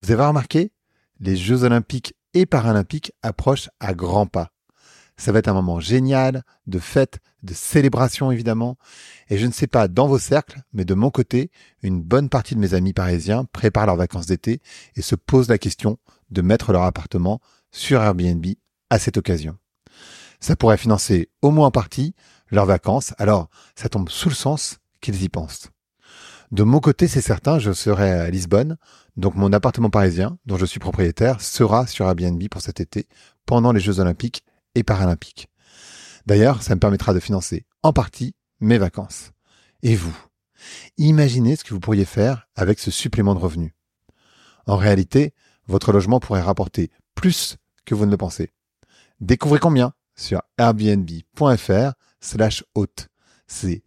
Vous avez remarqué, les Jeux Olympiques et Paralympiques approchent à grands pas. Ça va être un moment génial, de fête, de célébration évidemment. Et je ne sais pas dans vos cercles, mais de mon côté, une bonne partie de mes amis parisiens préparent leurs vacances d'été et se posent la question de mettre leur appartement sur Airbnb à cette occasion. Ça pourrait financer au moins en partie leurs vacances, alors ça tombe sous le sens qu'ils y pensent. De mon côté, c'est certain, je serai à Lisbonne, donc mon appartement parisien, dont je suis propriétaire, sera sur Airbnb pour cet été, pendant les Jeux Olympiques et Paralympiques. D'ailleurs, ça me permettra de financer en partie mes vacances. Et vous, imaginez ce que vous pourriez faire avec ce supplément de revenus. En réalité, votre logement pourrait rapporter plus que vous ne le pensez. Découvrez combien sur airbnb.fr/hôte. C'est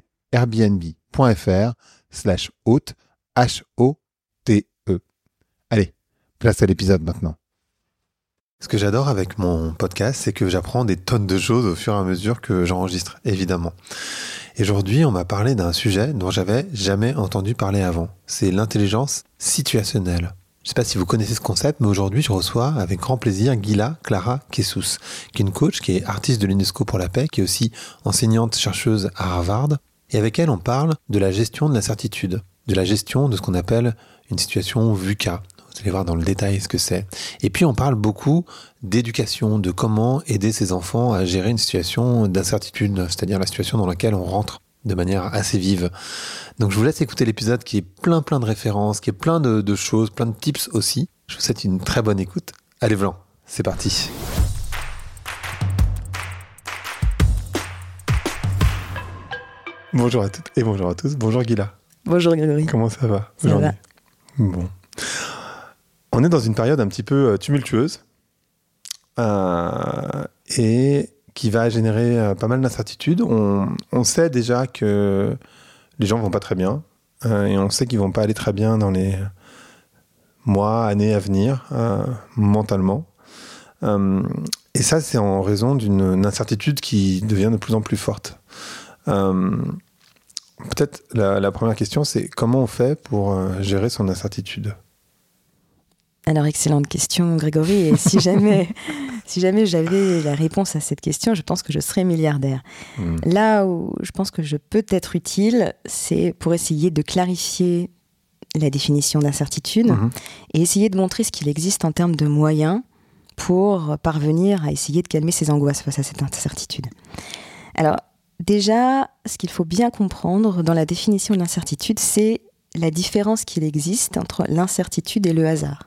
airbnb.fr/hôte, H-O-T-E. Allez, place à l'épisode maintenant. Ce que j'adore avec mon podcast, c'est que j'apprends des tonnes de choses au fur et à mesure que j'enregistre, évidemment. Et aujourd'hui, on m'a parlé d'un sujet dont j'avais jamais entendu parler avant. C'est l'intelligence situationnelle. Je ne sais pas si vous connaissez ce concept, mais aujourd'hui, je reçois avec grand plaisir Ghila Clara Kessous, qui est une coach, qui est artiste de l'UNESCO pour la paix, qui est aussi enseignante-chercheuse à Harvard. Et avec elle, on parle de la gestion de l'incertitude, de la gestion de ce qu'on appelle une situation VUCA. Vous allez voir dans le détail ce que c'est. Et puis, on parle beaucoup d'éducation, de comment aider ses enfants à gérer une situation d'incertitude, c'est-à-dire la situation dans laquelle on rentre de manière assez vive. Donc, je vous laisse écouter l'épisode qui est plein de références, qui est plein de choses, plein de tips aussi. Je vous souhaite une très bonne écoute. Allez, Vlan, c'est parti. Bonjour à toutes et bonjour à tous. Bonjour Ghila. Bonjour Grégory. Comment ça va aujourd'hui ? Ça va. Bon. On est dans une période un petit peu tumultueuse et qui va générer pas mal d'incertitudes. On sait déjà que les gens vont pas très bien et on sait qu'ils vont pas aller très bien dans les mois, années à venir, mentalement. Et ça, c'est en raison d'une incertitude qui devient de plus en plus forte. Peut-être la première question, c'est comment on fait pour gérer son incertitude ? Alors, excellente question, Grégory. Et si jamais j'avais la réponse à cette question, je pense que je serais milliardaire. Là où je pense que je peux être utile, c'est pour essayer de clarifier la définition d'incertitude et essayer de montrer ce qu'il existe en termes de moyens pour parvenir à essayer de calmer ses angoisses face à cette incertitude. Alors, déjà, ce qu'il faut bien comprendre dans la définition de l'incertitude, c'est la différence qu'il existe entre l'incertitude et le hasard.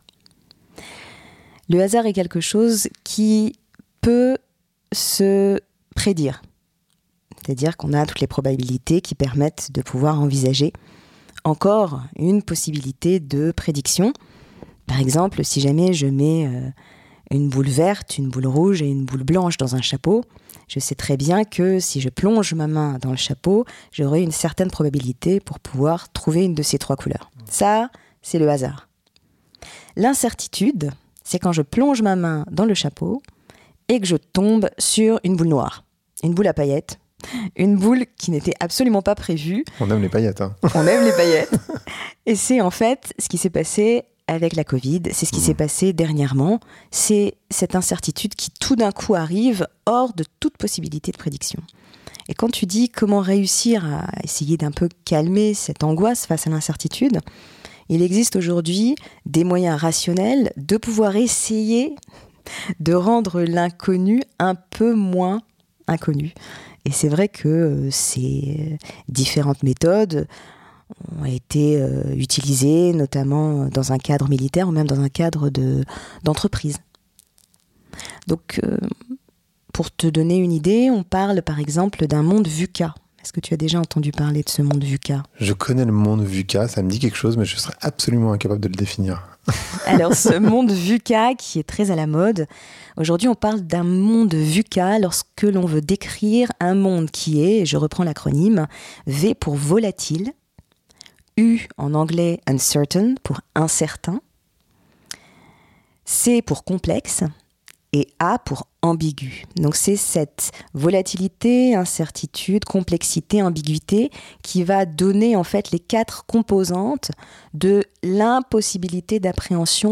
Le hasard est quelque chose qui peut se prédire. C'est-à-dire qu'on a toutes les probabilités qui permettent de pouvoir envisager encore une possibilité de prédiction. Par exemple, si jamais je mets une boule verte, une boule rouge et une boule blanche dans un chapeau, je sais très bien que si je plonge ma main dans le chapeau, j'aurai une certaine probabilité pour pouvoir trouver une de ces trois couleurs. Ça, c'est le hasard. L'incertitude, c'est quand je plonge ma main dans le chapeau et que je tombe sur une boule noire, une boule à paillettes, une boule qui n'était absolument pas prévue. On aime les paillettes, hein. On aime les paillettes. Et c'est en fait ce qui s'est passé avec la Covid, c'est ce qui s'est passé dernièrement, c'est cette incertitude qui tout d'un coup arrive hors de toute possibilité de prédiction. Et quand tu dis comment réussir à essayer d'un peu calmer cette angoisse face à l'incertitude, il existe aujourd'hui des moyens rationnels de pouvoir essayer de rendre l'inconnu un peu moins inconnu. Et c'est vrai que ces différentes méthodes ont été utilisées, notamment dans un cadre militaire ou même dans un cadre d'entreprise. Donc, pour te donner une idée, on parle par exemple d'un monde VUCA. Est-ce que tu as déjà entendu parler de ce monde VUCA ? Je connais le monde VUCA, ça me dit quelque chose, mais je serais absolument incapable de le définir. Alors, ce monde VUCA qui est très à la mode, aujourd'hui on parle d'un monde VUCA lorsque l'on veut décrire un monde qui est, je reprends l'acronyme, V pour volatile, U en anglais uncertain pour incertain, C pour complexe et A pour ambigu. Donc c'est cette volatilité, incertitude, complexité, ambiguïté qui va donner en fait les 4 composantes de l'impossibilité d'appréhension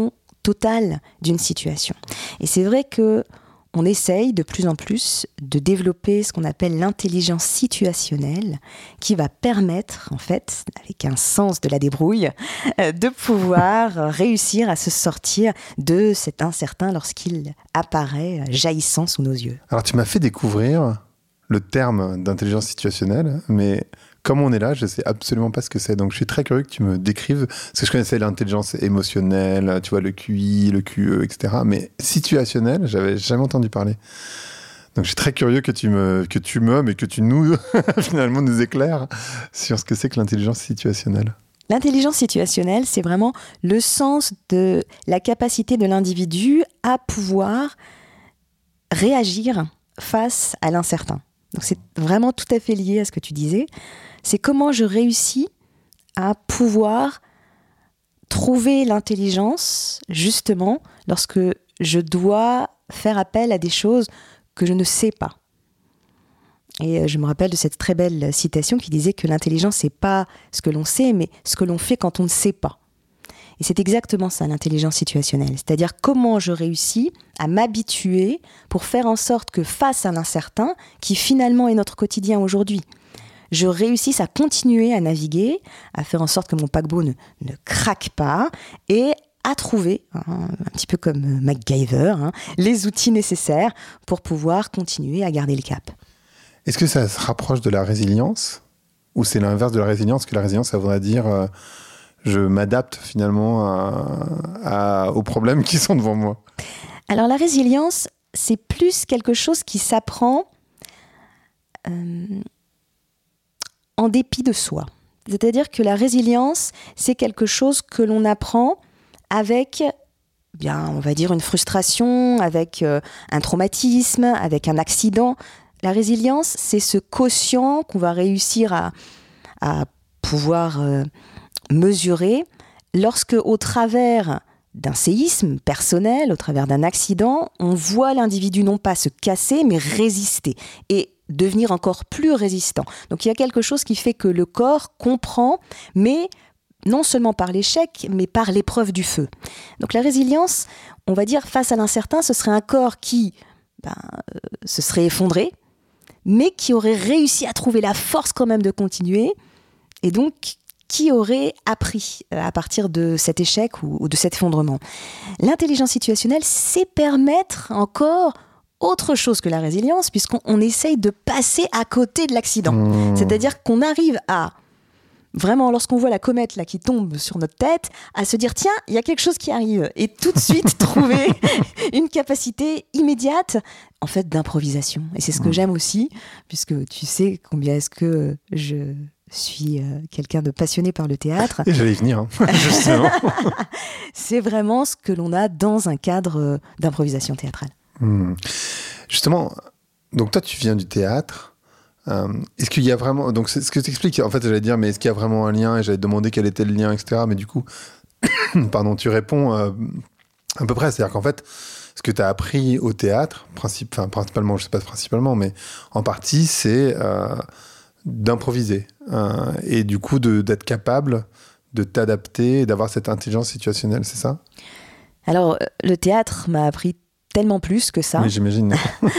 totale d'une situation. Et c'est vrai que on essaye de plus en plus de développer ce qu'on appelle l'intelligence situationnelle qui va permettre, en fait, avec un sens de la débrouille, de pouvoir réussir à se sortir de cet incertain lorsqu'il apparaît jaillissant sous nos yeux. Alors, tu m'as fait découvrir le terme d'intelligence situationnelle, mais comme on est là, je ne sais absolument pas ce que c'est. Donc, je suis très curieux que tu me décrives, parce que je connaissais l'intelligence émotionnelle, tu vois, le QI, le QE, etc. Mais situationnelle, j'avais jamais entendu parler. Donc, je suis très curieux que tu nous, finalement, nous éclaires sur ce que c'est que l'intelligence situationnelle. L'intelligence situationnelle, c'est vraiment le sens de la capacité de l'individu à pouvoir réagir face à l'incertain. Donc c'est vraiment tout à fait lié à ce que tu disais. C'est comment je réussis à pouvoir trouver l'intelligence, justement, lorsque je dois faire appel à des choses que je ne sais pas. Et je me rappelle de cette très belle citation qui disait que l'intelligence, c'est pas ce que l'on sait, mais ce que l'on fait quand on ne sait pas. Et c'est exactement ça, l'intelligence situationnelle. C'est-à-dire comment je réussis à m'habituer pour faire en sorte que face à l'incertain, qui finalement est notre quotidien aujourd'hui, je réussisse à continuer à naviguer, à faire en sorte que mon paquebot ne craque pas et à trouver, un petit peu comme MacGyver, les outils nécessaires pour pouvoir continuer à garder le cap. Est-ce que ça se rapproche de la résilience ? Ou c'est l'inverse de la résilience, que la résilience, ça voudrait dire je m'adapte finalement aux problèmes qui sont devant moi ? Alors la résilience, c'est plus quelque chose qui s'apprend en dépit de soi. C'est-à-dire que la résilience, c'est quelque chose que l'on apprend avec, on va dire, une frustration, avec un traumatisme, avec un accident. La résilience, c'est ce quotient qu'on va réussir à pouvoir mesurer lorsque, au travers d'un séisme personnel, au travers d'un accident, on voit l'individu non pas se casser, mais résister et devenir encore plus résistant. Donc il y a quelque chose qui fait que le corps comprend, mais non seulement par l'échec, mais par l'épreuve du feu. Donc la résilience, on va dire, face à l'incertain, ce serait un corps qui se serait effondré, mais qui aurait réussi à trouver la force quand même de continuer, et donc qui aurait appris à partir de cet échec ou de cet effondrement. L'intelligence situationnelle, c'est permettre encore autre chose que la résilience, puisqu'on essaye de passer à côté de l'accident. C'est-à-dire qu'on arrive à, vraiment, lorsqu'on voit la comète là, qui tombe sur notre tête, à se dire, tiens, il y a quelque chose qui arrive, et tout de suite trouver une capacité immédiate, en fait, d'improvisation. Et c'est ce que j'aime aussi, puisque tu sais combien est-ce que je suis quelqu'un de passionné par le théâtre. Et j'allais y venir, justement. C'est vraiment ce que l'on a dans un cadre d'improvisation théâtrale. Justement, donc toi, tu viens du théâtre. Est-ce qu'il y a vraiment... Donc, c'est ce que tu expliques, en fait, j'allais dire, mais est-ce qu'il y a vraiment un lien ? Et j'allais te demander quel était le lien, etc. Mais du coup, tu réponds à peu près. C'est-à-dire qu'en fait, ce que tu as appris au théâtre, principalement, je sais pas principalement, mais en partie, c'est d'improviser. Et du coup, d'être capable de t'adapter et d'avoir cette intelligence situationnelle, c'est ça ? Alors, le théâtre m'a appris tellement plus que ça. Oui, j'imagine.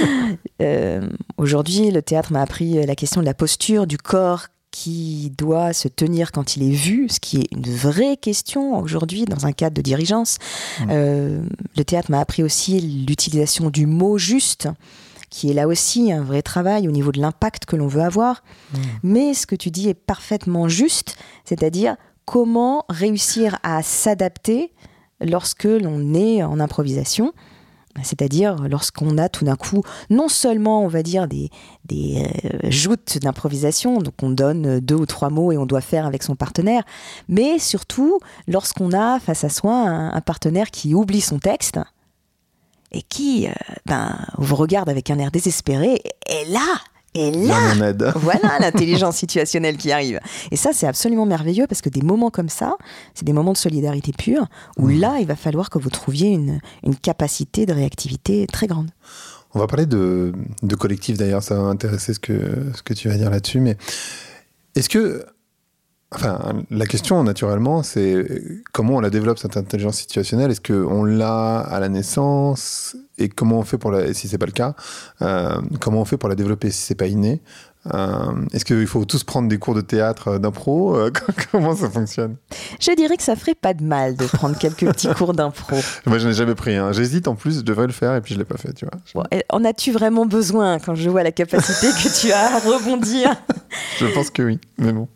Aujourd'hui, le théâtre m'a appris la question de la posture, du corps qui doit se tenir quand il est vu, ce qui est une vraie question aujourd'hui dans un cadre de dirigeance. Le théâtre m'a appris aussi l'utilisation du mot juste, qui est là aussi un vrai travail au niveau de l'impact que l'on veut avoir. Mais ce que tu dis est parfaitement juste, c'est-à-dire comment réussir à s'adapter lorsque l'on est en improvisation. C'est-à-dire lorsqu'on a tout d'un coup, non seulement, on va dire, des joutes d'improvisation, donc on donne 2 ou 3 mots et on doit faire avec son partenaire, mais surtout lorsqu'on a face à soi un partenaire qui oublie son texte et qui vous regarde avec un air désespéré, et là, mon aide. Voilà l'intelligence situationnelle qui arrive. Et ça, c'est absolument merveilleux parce que des moments comme ça, c'est des moments de solidarité pure où là, il va falloir que vous trouviez une capacité de réactivité très grande. On va parler de collectif d'ailleurs, ça va m'intéresser ce que tu vas dire là-dessus. Mais est-ce que Enfin, la question, naturellement, c'est comment on la développe, cette intelligence situationnelle. Est-ce qu'on l'a à la naissance? Et comment on fait si c'est pas le cas, comment on fait pour la développer si c'est pas inné? Est-ce qu'il faut tous prendre des cours de théâtre, d'impro? Comment ça fonctionne? Je dirais que ça ferait pas de mal de prendre quelques petits cours d'impro. Moi, je n'ai jamais pris. J'hésite en plus, je devrais le faire et puis je l'ai pas fait, tu vois. Bon, en as-tu vraiment besoin quand je vois la capacité que tu as à rebondir? Je pense que oui, mais bon.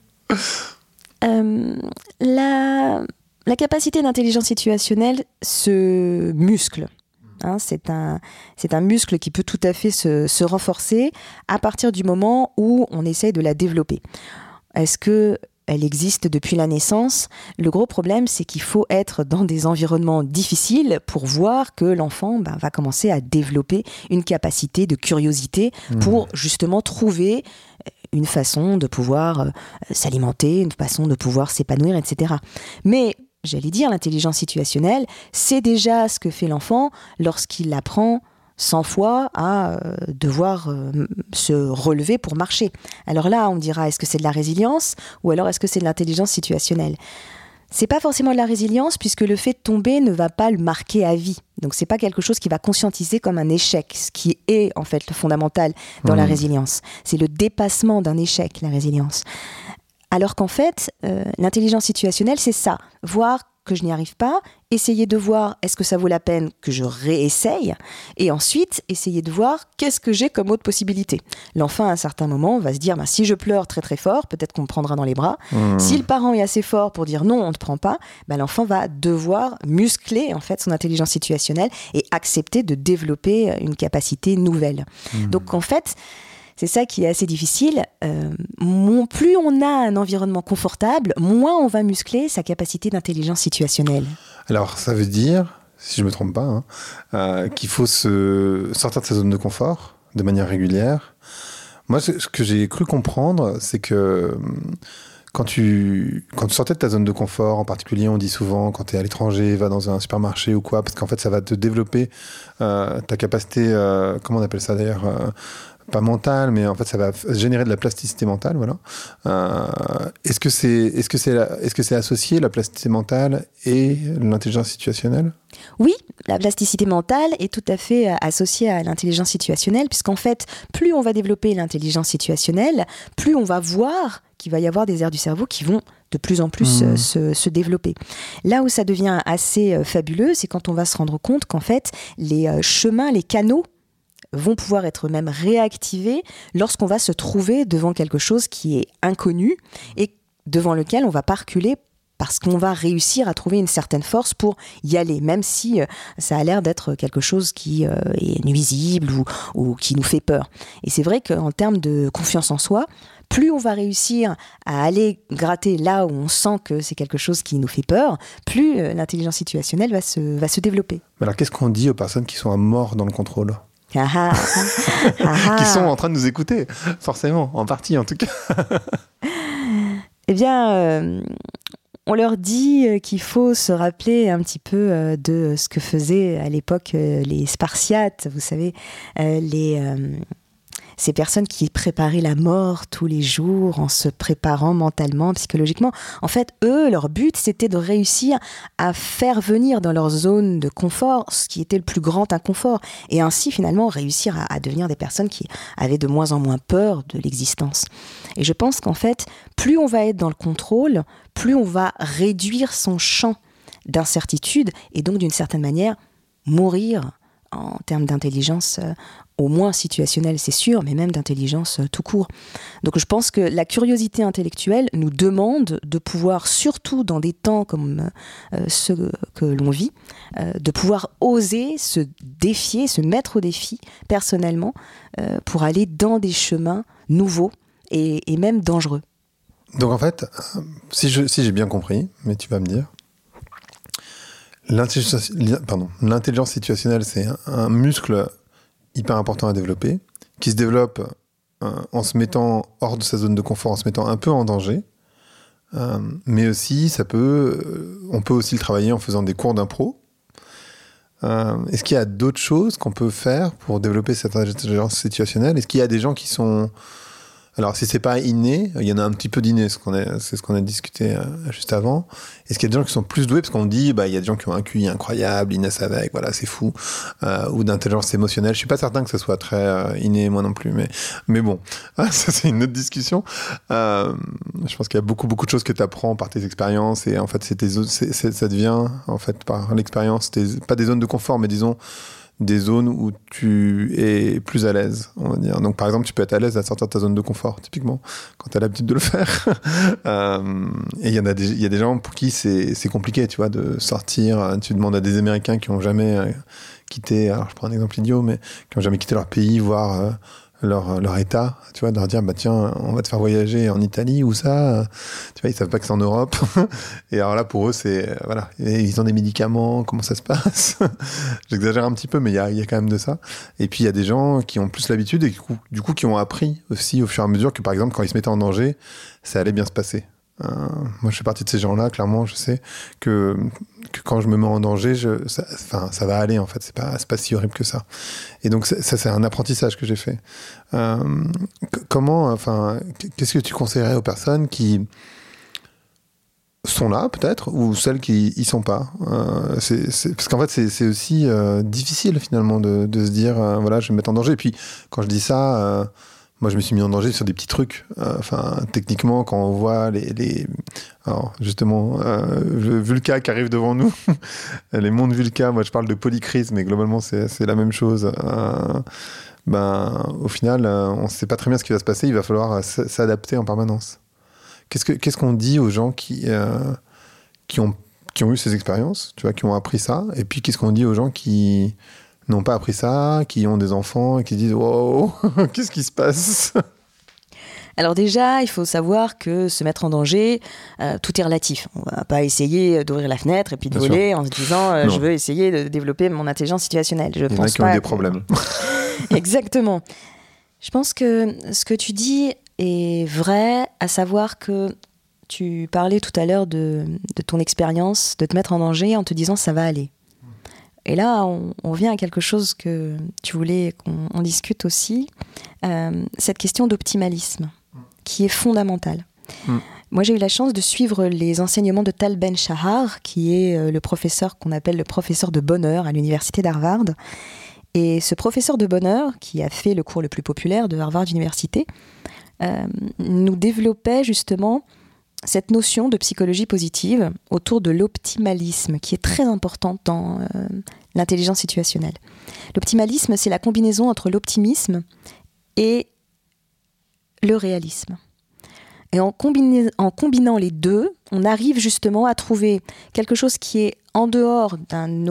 La capacité d'intelligence situationnelle se muscle. C'est un muscle qui peut tout à fait se renforcer à partir du moment où on essaye de la développer. Est-ce qu'elle existe depuis la naissance? Le gros problème, c'est qu'il faut être dans des environnements difficiles pour voir que l'enfant va commencer à développer une capacité de curiosité pour justement trouver une façon de pouvoir s'alimenter, une façon de pouvoir s'épanouir, etc. Mais j'allais dire, l'intelligence situationnelle, c'est déjà ce que fait l'enfant lorsqu'il apprend 100 fois à devoir se relever pour marcher. Alors là, on me dira, est-ce que c'est de la résilience ou alors est-ce que c'est de l'intelligence situationnelle? C'est pas forcément de la résilience puisque le fait de tomber ne va pas le marquer à vie. Donc c'est pas quelque chose qui va conscientiser comme un échec, ce qui est en fait le fondamental dans la résilience. C'est le dépassement d'un échec, la résilience. Alors qu'en fait, l'intelligence situationnelle, c'est ça. Voir que je n'y arrive pas, essayer de voir est-ce que ça vaut la peine que je réessaye, et ensuite essayer de voir qu'est-ce que j'ai comme autre possibilité. L'enfant, à un certain moment, va se dire si je pleure très très fort, peut-être qu'on me prendra dans les bras. Si le parent est assez fort pour dire non, on ne te prend pas, l'enfant va devoir muscler en fait son intelligence situationnelle et accepter de développer une capacité nouvelle. Donc en fait, c'est ça qui est assez difficile. Plus on a un environnement confortable, moins on va muscler sa capacité d'intelligence situationnelle. Alors, ça veut dire, si je ne me trompe pas, qu'il faut sortir de sa zone de confort de manière régulière. Moi, ce que j'ai cru comprendre, c'est que quand tu sortais de ta zone de confort, en particulier, on dit souvent, quand tu es à l'étranger, va dans un supermarché ou quoi, parce qu'en fait, ça va te développer ta capacité, comment on appelle ça d'ailleurs, pas mentale, mais en fait, ça va générer de la plasticité mentale, voilà. Est-ce que c'est associé, la plasticité mentale et l'intelligence situationnelle? Oui, la plasticité mentale est tout à fait associée à l'intelligence situationnelle, puisqu'en fait, plus on va développer l'intelligence situationnelle, plus on va voir qu'il va y avoir des aires du cerveau qui vont de plus en plus se développer. Là où ça devient assez fabuleux, c'est quand on va se rendre compte qu'en fait, les chemins, les canaux vont pouvoir être même réactivés lorsqu'on va se trouver devant quelque chose qui est inconnu et devant lequel on va pas reculer parce qu'on va réussir à trouver une certaine force pour y aller, même si ça a l'air d'être quelque chose qui est nuisible ou qui nous fait peur. Et c'est vrai qu'en termes de confiance en soi, plus on va réussir à aller gratter là où on sent que c'est quelque chose qui nous fait peur, plus l'intelligence situationnelle va se développer. Alors qu'est-ce qu'on dit aux personnes qui sont à mort dans le contrôle ? Qui sont en train de nous écouter, forcément, en partie en tout cas. Eh bien, on leur dit qu'il faut se rappeler un petit peu de ce que faisaient à l'époque les Spartiates, vous savez, ces personnes qui préparaient la mort tous les jours en se préparant mentalement, psychologiquement. En fait, eux, leur but, c'était de réussir à faire venir dans leur zone de confort ce qui était le plus grand inconfort. Et ainsi, finalement, réussir à devenir des personnes qui avaient de moins en moins peur de l'existence. Et je pense qu'en fait, plus on va être dans le contrôle, plus on va réduire son champ d'incertitude et donc, d'une certaine manière, mourir en termes d'intelligence au moins situationnelle, c'est sûr, mais même d'intelligence tout court. Donc je pense que la curiosité intellectuelle nous demande de pouvoir, surtout dans des temps comme ceux que l'on vit, de pouvoir oser se défier, se mettre au défi personnellement pour aller dans des chemins nouveaux et même dangereux. Donc en fait, si j'ai bien compris, mais tu vas me dire, l'intelligence situationnelle, c'est un muscle hyper important à développer, qui se développe en se mettant hors de sa zone de confort, en se mettant un peu en danger, mais aussi on peut aussi le travailler en faisant des cours d'impro. Est-ce qu'il y a d'autres choses qu'on peut faire pour développer cette intelligence situationnelle ? Est-ce qu'il y a des gens qui sont... Alors, si c'est pas inné, il y en a un petit peu d'inné, c'est ce qu'on a discuté juste avant. Est-ce qu'il y a des gens qui sont plus doués, parce qu'on dit, il y a des gens qui ont un QI incroyable, ils naissent avec, voilà, c'est fou, ou d'intelligence émotionnelle. Je suis pas certain que ce soit très inné, moi non plus, mais bon, ça c'est une autre discussion. Je pense qu'il y a beaucoup de choses que tu apprends par tes expériences, et en fait, ça devient, en fait, par l'expérience, pas des zones de confort, mais disons, des zones où tu es plus à l'aise, on va dire. Donc, par exemple, tu peux être à l'aise à sortir de ta zone de confort, typiquement, quand tu as l'habitude de le faire. Et il y a des gens pour qui c'est compliqué, tu vois, de sortir. Tu demandes à des Américains qui n'ont jamais quitté, alors je prends un exemple idiot, mais qui n'ont jamais quitté leur pays, voire leur état, tu vois, de leur dire, tiens, on va te faire voyager en Italie ou ça, tu vois, ils savent pas que c'est en Europe. Et alors là, pour eux, c'est, voilà, et ils ont des médicaments, comment ça se passe? J'exagère un petit peu, mais il y a quand même de ça. Et puis, il y a des gens qui ont plus l'habitude et du coup, qui ont appris aussi au fur et à mesure que, par exemple, quand ils se mettaient en danger, ça allait bien se passer. Moi, je fais partie de ces gens-là, clairement, je sais que quand je me mets en danger, ça va aller, en fait, c'est pas si horrible que ça. Et donc, ça c'est un apprentissage que j'ai fait. Qu'est-ce que tu conseillerais aux personnes qui sont là, peut-être, ou celles qui y sont pas? Parce qu'en fait, c'est aussi difficile, finalement, de se dire, voilà, je vais me mettre en danger. Et puis, quand je dis ça... moi, je me suis mis en danger sur des petits trucs. Techniquement, quand on voit alors, justement, Vulca qui arrive devant nous, les mondes Vulca, moi je parle de polycrise, mais globalement, c'est la même chose. Au final, on ne sait pas très bien ce qui va se passer, il va falloir s'adapter en permanence. Qu'est-ce qu'on dit aux gens qui ont eu ces expériences, tu vois, qui ont appris ça, et puis qu'est-ce qu'on dit aux gens qui n'ont pas appris ça, qui ont des enfants et qui disent « Wow, qu'est-ce qui se passe ?» Alors déjà, il faut savoir que se mettre en danger, tout est relatif. On va pas essayer d'ouvrir la fenêtre et puis de voler en se disant je veux essayer de développer mon intelligence situationnelle. Il y en a qui ont des problèmes. Exactement. Je pense que ce que tu dis est vrai, à savoir que tu parlais tout à l'heure de ton expérience, de te mettre en danger en te disant ça va aller. Et là, on vient à quelque chose que tu voulais qu'on discute aussi, cette question d'optimalisme, qui est fondamentale. Moi, j'ai eu la chance de suivre les enseignements de Tal Ben-Shahar, qui est le professeur qu'on appelle le professeur de bonheur à l'université d'Harvard. Et ce professeur de bonheur, qui a fait le cours le plus populaire de Harvard Université, nous développait justement cette notion de psychologie positive autour de l'optimalisme, qui est très importante dans l'intelligence situationnelle. L'optimalisme, c'est la combinaison entre l'optimisme et le réalisme. Et en combinant les deux, on arrive justement à trouver quelque chose qui est en dehors d'un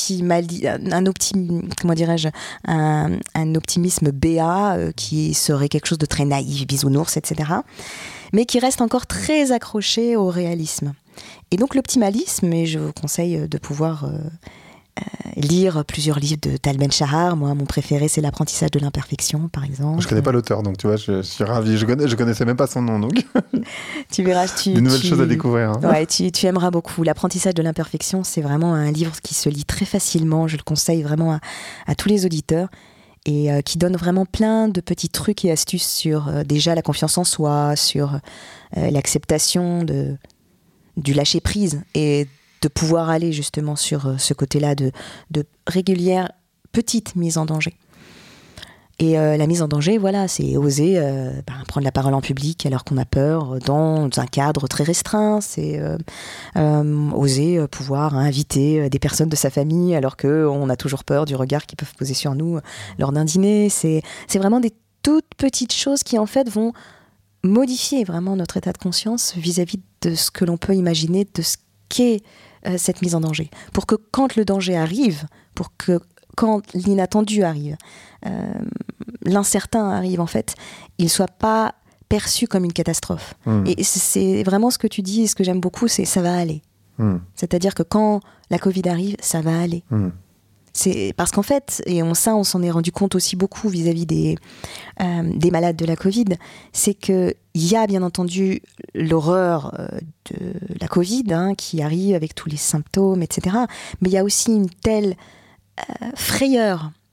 optimisme béat, qui serait quelque chose de très naïf, bisounours, etc., mais qui reste encore très accroché au réalisme. Et donc l'optimalisme, et je vous conseille de pouvoir lire plusieurs livres de Tal Ben-Shahar. Moi, mon préféré, c'est L'apprentissage de l'imperfection, par exemple. Je connais pas l'auteur, donc tu vois, je suis ravi. Je connaissais même pas son nom, donc. Tu verras, des nouvelles choses à découvrir. Hein. Ouais, tu aimeras beaucoup. L'apprentissage de l'imperfection, c'est vraiment un livre qui se lit très facilement. Je le conseille vraiment à tous les auditeurs. Et qui donne vraiment plein de petits trucs et astuces sur déjà la confiance en soi, sur l'acceptation du lâcher-prise et de pouvoir aller justement sur ce côté-là de régulière petite mise en danger. Et la mise en danger, voilà, c'est oser prendre la parole en public alors qu'on a peur dans un cadre très restreint. C'est oser pouvoir inviter des personnes de sa famille alors qu'on a toujours peur du regard qu'ils peuvent poser sur nous lors d'un dîner. C'est vraiment des toutes petites choses qui en fait vont modifier vraiment notre état de conscience vis-à-vis de ce que l'on peut imaginer, de ce qu'est cette mise en danger. Pour que quand le danger arrive, pour que quand l'inattendu arrive, l'incertain arrive en fait, il ne soit pas perçu comme une catastrophe. Et c'est vraiment ce que tu dis et ce que j'aime beaucoup, c'est ça va aller. C'est-à-dire que quand la Covid arrive, ça va aller. C'est parce qu'en fait, et on s'en est rendu compte aussi beaucoup vis-à-vis des malades de la Covid, c'est qu'il y a bien entendu l'horreur de la Covid qui arrive avec tous les symptômes, etc. Mais il y a aussi une telle frayeur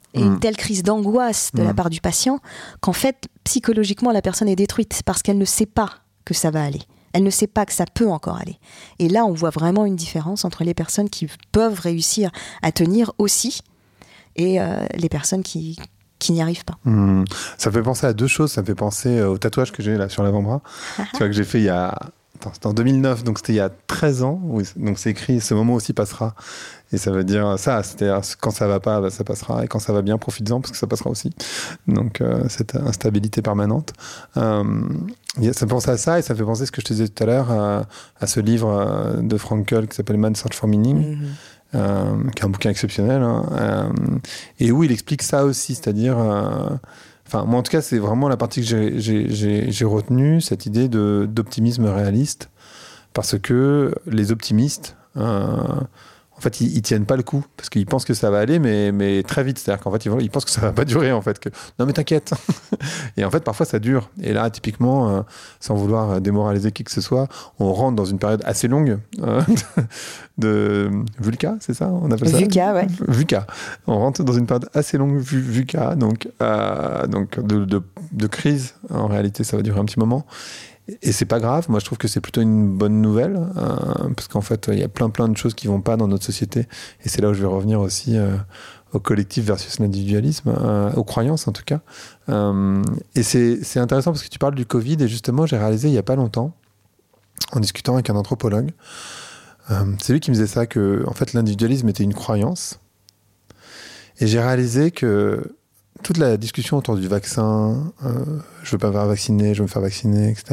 et une telle crise d'angoisse de la part du patient qu'en fait, psychologiquement, la personne est détruite parce qu'elle ne sait pas que ça va aller. Elle ne sait pas que ça peut encore aller. Et là, on voit vraiment une différence entre les personnes qui peuvent réussir à tenir aussi et les personnes qui n'y arrivent pas. Ça me fait penser à deux choses. Ça me fait penser au tatouage que j'ai là sur l'avant-bras. Tu vois, que j'ai fait il y a... Attends, c'était en 2009, donc c'était il y a 13 ans. Oui, donc c'est écrit « Ce moment aussi passera ». Et ça veut dire ça, c'est-à-dire quand ça va pas, bah, ça passera. Et quand ça va bien, profites-en parce que ça passera aussi. Donc cette instabilité permanente. Ça me fait penser à ça et ça me fait penser à ce que je te disais tout à l'heure, à ce livre de Frankl qui s'appelle Man's Search for Meaning. Qui est un bouquin exceptionnel, et où il explique ça aussi, c'est-à-dire, moi en tout cas c'est vraiment la partie que j'ai retenue, cette idée d'optimisme réaliste, parce que les optimistes, en fait, ils tiennent pas le coup parce qu'ils pensent que ça va aller, mais très vite. C'est-à-dire qu'en fait, ils pensent que ça va pas durer, en fait. Que non, mais t'inquiète. Et en fait, parfois, ça dure. Et là, typiquement, sans vouloir démoraliser qui que ce soit, on rentre dans une période assez longue de VUCA, c'est ça? On appelle ça VUCA, ouais. VUCA. On rentre dans une période assez longue VUCA, donc de crise. En réalité, ça va durer un petit moment. Et c'est pas grave, moi je trouve que c'est plutôt une bonne nouvelle, parce qu'en fait il y a plein de choses qui vont pas dans notre société, et c'est là où je vais revenir aussi au collectif versus l'individualisme, aux croyances en tout cas. Et c'est intéressant parce que tu parles du Covid, et justement j'ai réalisé il y a pas longtemps, en discutant avec un anthropologue, c'est lui qui me disait ça, que en fait l'individualisme était une croyance, et j'ai réalisé que toute la discussion autour du vaccin, je veux pas me faire vacciner, je veux me faire vacciner, etc.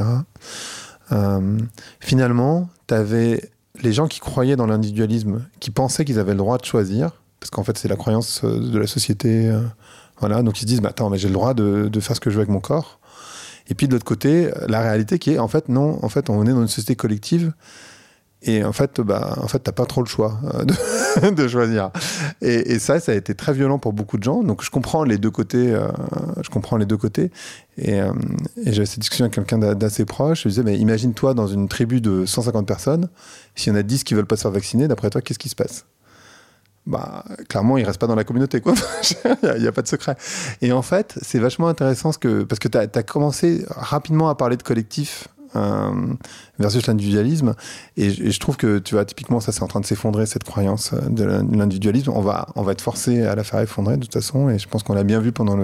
Finalement, t'avais les gens qui croyaient dans l'individualisme, qui pensaient qu'ils avaient le droit de choisir, parce qu'en fait c'est la croyance de la société, voilà, donc ils se disent attends, mais j'ai le droit de faire ce que je veux avec mon corps. Et puis de l'autre côté, la réalité qui est en fait non, en fait on est dans une société collective. Et en fait, t'as pas trop le choix de choisir. Et ça a été très violent pour beaucoup de gens. Donc, je comprends les deux côtés. Et j'avais cette discussion avec quelqu'un d'assez proche. Je lui disais, mais imagine-toi dans une tribu de 150 personnes. S'il y en a 10 qui veulent pas se faire vacciner, d'après toi, qu'est-ce qui se passe? Clairement, ils restent pas dans la communauté, quoi. Il y a pas de secret. Et en fait, c'est vachement intéressant parce que t'as commencé rapidement à parler de collectif, versus l'individualisme, et je trouve que tu vois typiquement ça c'est en train de s'effondrer, cette croyance de l'individualisme. On va être forcé à la faire effondrer de toute façon, et je pense qu'on l'a bien vu pendant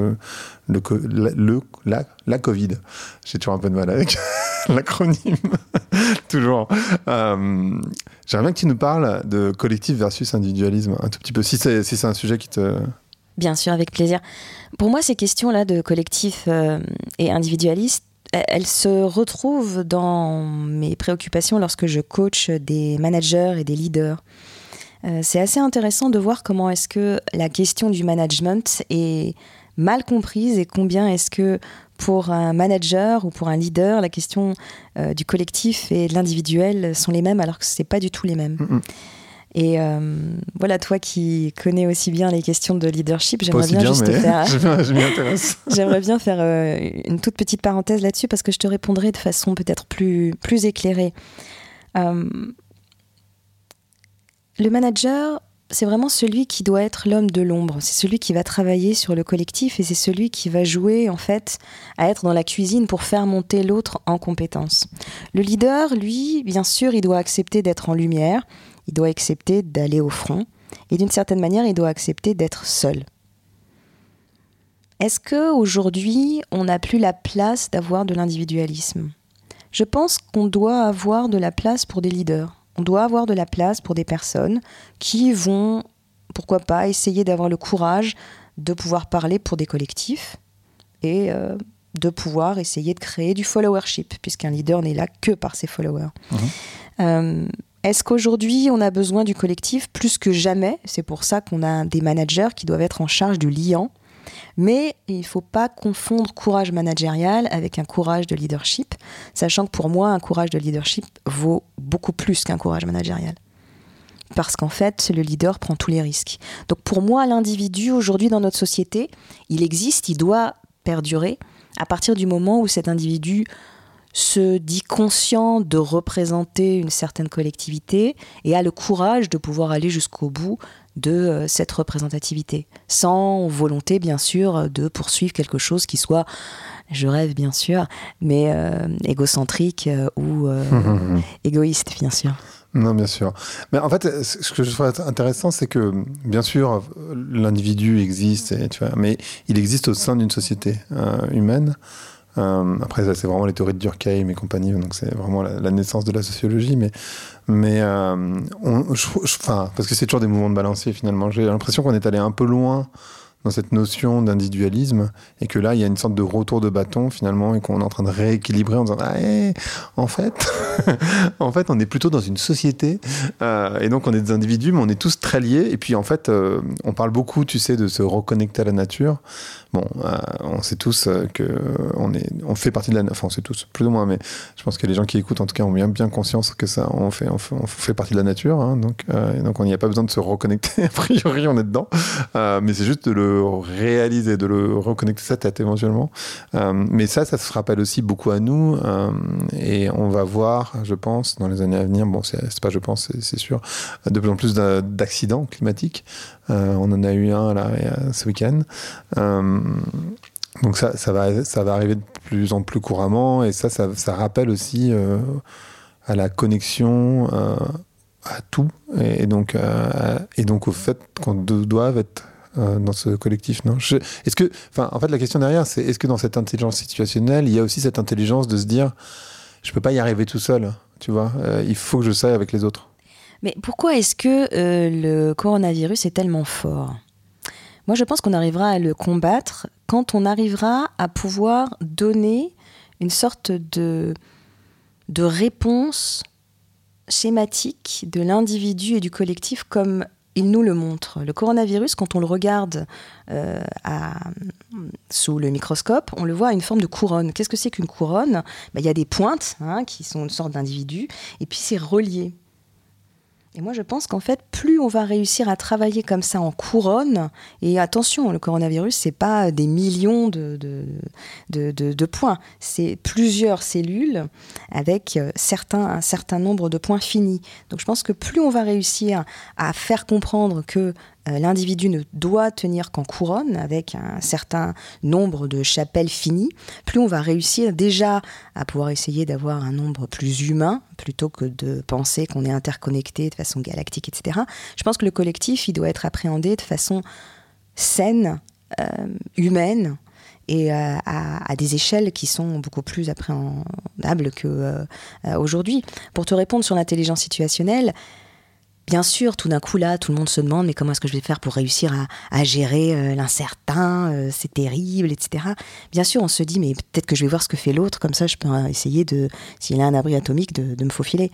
la Covid. J'ai toujours un peu de mal avec l'acronyme toujours. J'aimerais bien que tu nous parles de collectif versus individualisme un tout petit peu, si c'est un sujet qui te... Bien sûr, avec plaisir. Pour moi, ces questions-là de collectif et individualiste, elles se retrouvent dans mes préoccupations lorsque je coach des managers et des leaders. C'est assez intéressant de voir comment est-ce que la question du management est mal comprise, et combien est-ce que pour un manager ou pour un leader, la question du collectif et de l'individuel sont les mêmes, alors que ce n'est pas du tout les mêmes. Et voilà, toi qui connais aussi bien les questions de leadership, j'aimerais bien faire une toute petite parenthèse là-dessus, parce que je te répondrai de façon peut-être plus éclairée. Le manager, c'est vraiment celui qui doit être l'homme de l'ombre. C'est celui qui va travailler sur le collectif, et c'est celui qui va jouer en fait à être dans la cuisine pour faire monter l'autre en compétence. Le leader, lui, bien sûr, il doit accepter d'être en lumière. Il doit accepter d'aller au front, et d'une certaine manière, il doit accepter d'être seul. Est-ce qu'aujourd'hui, on n'a plus la place d'avoir de l'individualisme ? Je pense qu'on doit avoir de la place pour des leaders. On doit avoir de la place pour des personnes qui vont, pourquoi pas, essayer d'avoir le courage de pouvoir parler pour des collectifs et de pouvoir essayer de créer du followership, puisqu'un leader n'est là que par ses followers. Est-ce qu'aujourd'hui, on a besoin du collectif plus que jamais ? C'est pour ça qu'on a des managers qui doivent être en charge du liant. Mais il ne faut pas confondre courage managérial avec un courage de leadership, sachant que pour moi, un courage de leadership vaut beaucoup plus qu'un courage managérial. Parce qu'en fait, le leader prend tous les risques. Donc pour moi, l'individu, aujourd'hui dans notre société, il existe, il doit perdurer à partir du moment où cet individu se dit conscient de représenter une certaine collectivité et a le courage de pouvoir aller jusqu'au bout de cette représentativité, sans volonté bien sûr de poursuivre quelque chose qui soit, je rêve bien sûr, mais égocentrique ou égoïste bien sûr. Non, bien sûr. Mais en fait, ce que je trouve intéressant, c'est que, bien sûr, l'individu existe, mais il existe au sein d'une société humaine. Après, ça, c'est vraiment les théories de Durkheim et compagnie, donc c'est vraiment la naissance de la sociologie. Parce que c'est toujours des mouvements de balancier, finalement. J'ai l'impression qu'on est allé un peu loin dans cette notion d'individualisme, et que là, il y a une sorte de retour de bâton, finalement, et qu'on est en train de rééquilibrer en disant en fait, on est plutôt dans une société, et donc on est des individus, mais on est tous très liés, et puis en fait, on parle beaucoup, tu sais, de se reconnecter à la nature. Bon, on sait tous on fait partie de la nature, enfin on sait tous, plus ou moins, mais je pense que les gens qui écoutent, en tout cas, ont bien conscience que ça, on fait partie de la nature, hein, donc on n'y a pas besoin de se reconnecter, a priori on est dedans, mais c'est juste de le réaliser, de le reconnecter sa tête éventuellement. Mais ça se rappelle aussi beaucoup à nous, et on va voir, je pense, dans les années à venir, bon, c'est pas je pense, c'est sûr, de plus en plus d'accidents climatiques. On en a eu un là ce week-end. Donc ça va arriver de plus en plus couramment, et ça rappelle aussi à la connexion à tout, et donc au fait qu'on doit être dans ce collectif, non ? En fait, la question derrière, c'est est-ce que dans cette intelligence situationnelle, il y a aussi cette intelligence de se dire, je peux pas y arriver tout seul, tu vois, il faut que je saille avec les autres. Mais pourquoi est-ce que le coronavirus est tellement fort ? Moi, je pense qu'on arrivera à le combattre quand on arrivera à pouvoir donner une sorte de réponse schématique de l'individu et du collectif comme il nous le montre. Le coronavirus, quand on le regarde sous le microscope, on le voit à une forme de couronne. Qu'est-ce que c'est qu'une couronne ? Il y a des pointes qui sont une sorte d'individu, et puis c'est relié. Et moi, je pense qu'en fait, plus on va réussir à travailler comme ça en couronne, et attention, le coronavirus, c'est pas des millions de points, c'est plusieurs cellules avec un certain nombre de points finis. Donc je pense que plus on va réussir à faire comprendre que l'individu ne doit tenir qu'en couronne, avec un certain nombre de chapelles finies, plus on va réussir déjà à pouvoir essayer d'avoir un nombre plus humain, plutôt que de penser qu'on est interconnecté de façon galactique, etc. Je pense que le collectif, il doit être appréhendé de façon saine, humaine, et à des échelles qui sont beaucoup plus appréhendables qu'aujourd'hui. Pour te répondre sur l'intelligence situationnelle, bien sûr, tout d'un coup, là, tout le monde se demande mais comment est-ce que je vais faire pour réussir à gérer l'incertain, c'est terrible, etc. Bien sûr, on se dit, mais peut-être que je vais voir ce que fait l'autre, comme ça je peux essayer, s'il a un abri atomique, de me faufiler.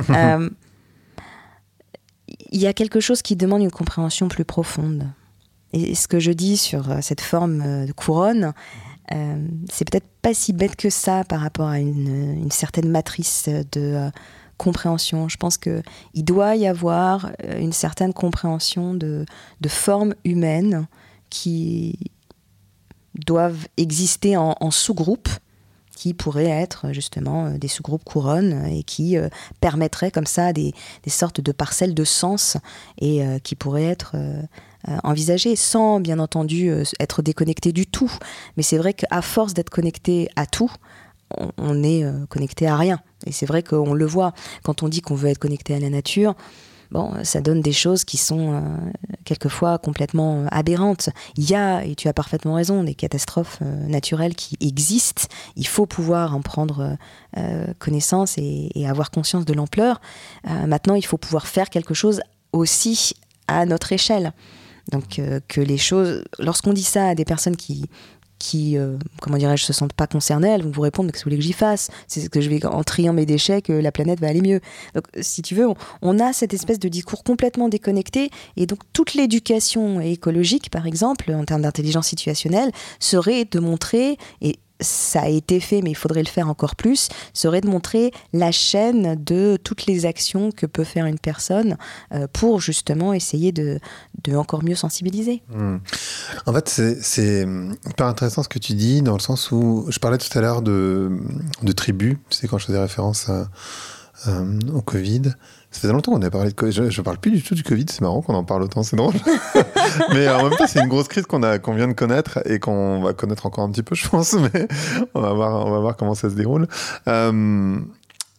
Il y a quelque chose qui demande une compréhension plus profonde. Et ce que je dis sur cette forme de couronne, c'est peut-être pas si bête que ça par rapport à une certaine matrice de compréhension. Je pense qu'il doit y avoir une certaine compréhension de formes humaines qui doivent exister en sous-groupes, qui pourraient être justement des sous-groupes couronnes, et qui permettraient comme ça des sortes de parcelles de sens, et qui pourraient être envisagées sans bien entendu être déconnectées du tout. Mais c'est vrai qu'à force d'être connecté à tout, on est connecté à rien. Et c'est vrai qu'on le voit quand on dit qu'on veut être connecté à la nature. Bon, ça donne des choses qui sont quelquefois complètement aberrantes. Il y a, et tu as parfaitement raison, des catastrophes naturelles qui existent. Il faut pouvoir en prendre connaissance et avoir conscience de l'ampleur. Maintenant, il faut pouvoir faire quelque chose aussi à notre échelle. Donc, que les choses... Lorsqu'on dit ça à des personnes qui comment dirais-je, se sentent pas concernées, elles vont vous répondre, mais qu'est-ce que vous voulez que j'y fasse ? C'est que je vais, en triant mes déchets, que la planète va aller mieux. Donc, si tu veux, on a cette espèce de discours complètement déconnecté, et donc toute l'éducation écologique, par exemple, en termes d'intelligence situationnelle, serait de montrer, et ça a été fait, mais il faudrait le faire encore plus, serait de montrer la chaîne de toutes les actions que peut faire une personne pour justement essayer de encore mieux sensibiliser. En fait, c'est hyper intéressant ce que tu dis, dans le sens où je parlais tout à l'heure de tribus, tu sais, quand je faisais référence au Covid, Ça fait longtemps qu'on a parlé de Covid. Je parle plus du tout du Covid, c'est marrant qu'on en parle autant, c'est drôle. Mais en même temps, c'est une grosse crise qu'on vient de connaître et qu'on va connaître encore un petit peu, je pense, mais on va voir comment ça se déroule. Il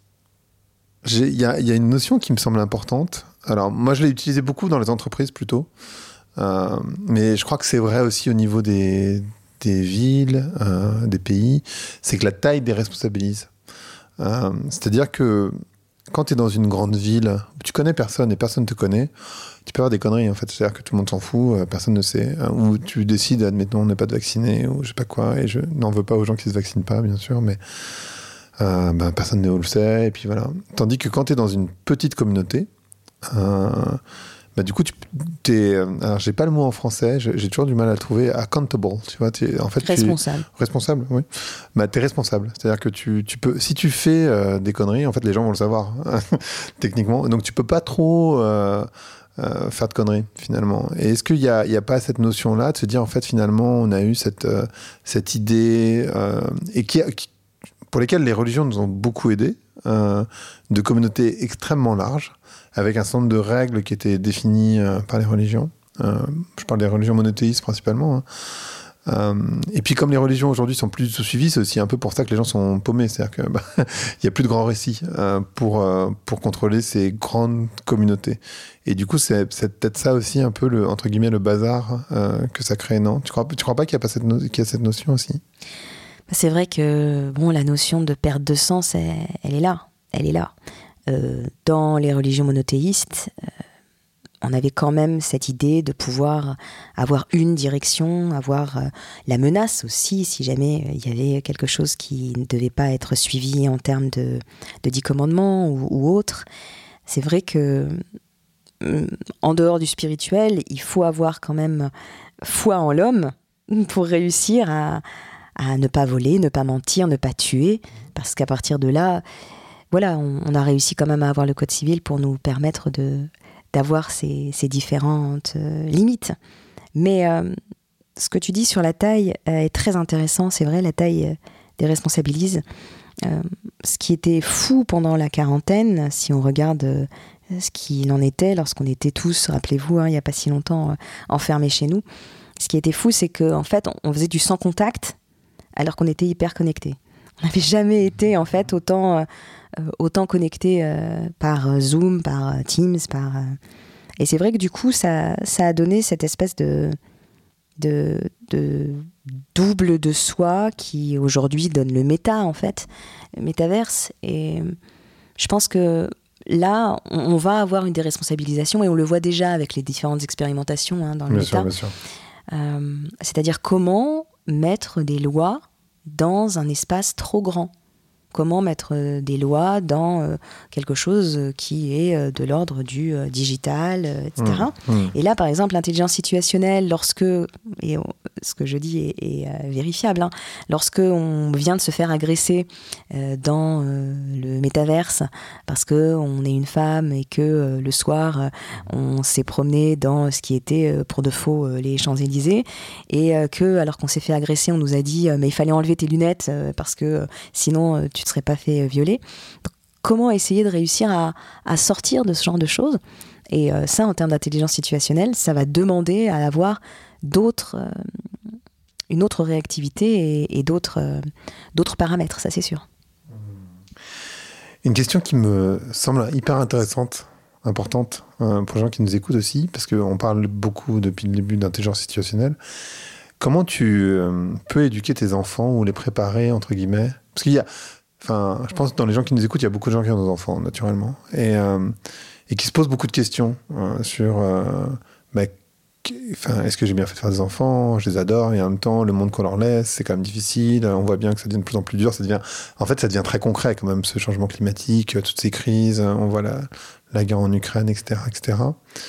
y a une notion qui me semble importante. Alors, moi, je l'ai utilisée beaucoup dans les entreprises plutôt. Mais je crois que c'est vrai aussi au niveau des villes, des pays. C'est que la taille déresponsabilise. C'est-à-dire que quand tu es dans une grande ville où tu connais personne et personne te connaît, tu peux avoir des conneries en fait. C'est-à-dire que tout le monde s'en fout, personne ne sait. Ou tu décides, admettons, ne pas te vacciner ou je sais pas quoi. Et je n'en veux pas aux gens qui se vaccinent pas, bien sûr, mais personne ne le sait. Et puis voilà. Tandis que quand tu es dans une petite communauté, du coup, alors j'ai pas le mot en français, j'ai toujours du mal à le trouver. Accountable, tu vois. Responsable. Responsable, oui. T'es responsable. C'est-à-dire que tu peux, si tu fais des conneries, en fait, les gens vont le savoir, techniquement. Donc, tu peux pas trop faire de conneries, finalement. Et est-ce qu'il y a pas cette notion-là de se dire, en fait, finalement, on a eu cette idée et pour lesquelles les religions nous ont beaucoup aidés, de communautés extrêmement larges, avec un certain nombre de règles qui étaient définies par les religions. Je parle des religions monothéistes principalement. Et puis comme les religions aujourd'hui sont plus du tout suivies, c'est aussi un peu pour ça que les gens sont paumés. C'est-à-dire qu'il n'y a plus de grands récits pour contrôler ces grandes communautés. Et du coup, c'est peut-être ça aussi un peu, entre guillemets, le bazar que ça crée, non ? Tu crois pas qu'il y a cette notion aussi ? C'est vrai que la notion de perte de sens, elle est là. Elle est là. Dans les religions monothéistes, on avait quand même cette idée de pouvoir avoir une direction, avoir la menace aussi, si jamais il y avait quelque chose qui ne devait pas être suivi en termes de 10 commandements ou autre. C'est vrai que en dehors du spirituel, il faut avoir quand même foi en l'homme pour réussir à ne pas voler, ne pas mentir, ne pas tuer, parce qu'à partir de là, voilà, on a réussi quand même à avoir le code civil pour nous permettre d'avoir ces différentes limites. Mais ce que tu dis sur la taille est très intéressant, c'est vrai, la taille déresponsabilise. Ce qui était fou pendant la quarantaine, si on regarde ce qu'il en était lorsqu'on était tous, rappelez-vous, il n'y a pas si longtemps, enfermés chez nous, ce qui était fou, c'est qu'en fait, on faisait du sans contact alors qu'on était hyper connectés. On n'avait jamais été en fait autant connectés par Zoom, par Teams, et c'est vrai que du coup ça a donné cette espèce de double de soi qui aujourd'hui donne le méta en fait, le métaverse. Et je pense que là on va avoir une déresponsabilisation et on le voit déjà avec les différentes expérimentations dans le méta. Bien sûr. C'est-à-dire comment mettre des lois dans un espace trop grand. Comment mettre des lois dans quelque chose qui est de l'ordre du digital, etc. Et là, par exemple, l'intelligence situationnelle, ce que je dis est vérifiable, lorsque on vient de se faire agresser dans le métaverse parce qu'on est une femme et que le soir, on s'est promené dans ce qui était pour de faux les Champs-Élysées et que, alors qu'on s'est fait agresser, on nous a dit mais il fallait enlever tes lunettes parce que sinon tu ne serais pas fait violer. Donc, comment essayer de réussir à sortir de ce genre de choses ? Et ça, en termes d'intelligence situationnelle, ça va demander à avoir une autre réactivité et d'autres paramètres, ça c'est sûr. Une question qui me semble hyper intéressante, importante pour les gens qui nous écoutent aussi, parce qu'on parle beaucoup depuis le début d'intelligence situationnelle. Comment tu peux éduquer tes enfants ou les préparer, entre guillemets ? Parce qu'il y a... je pense que dans les gens qui nous écoutent, il y a beaucoup de gens qui ont des enfants, naturellement, et qui se posent beaucoup de questions sur est-ce que j'ai bien fait de faire des enfants ? Je les adore, et en même temps, le monde qu'on leur laisse, c'est quand même difficile. On voit bien que ça devient de plus en plus dur. Ça devient très concret, quand même, ce changement climatique, toutes ces crises. On voit la guerre en Ukraine, etc., etc.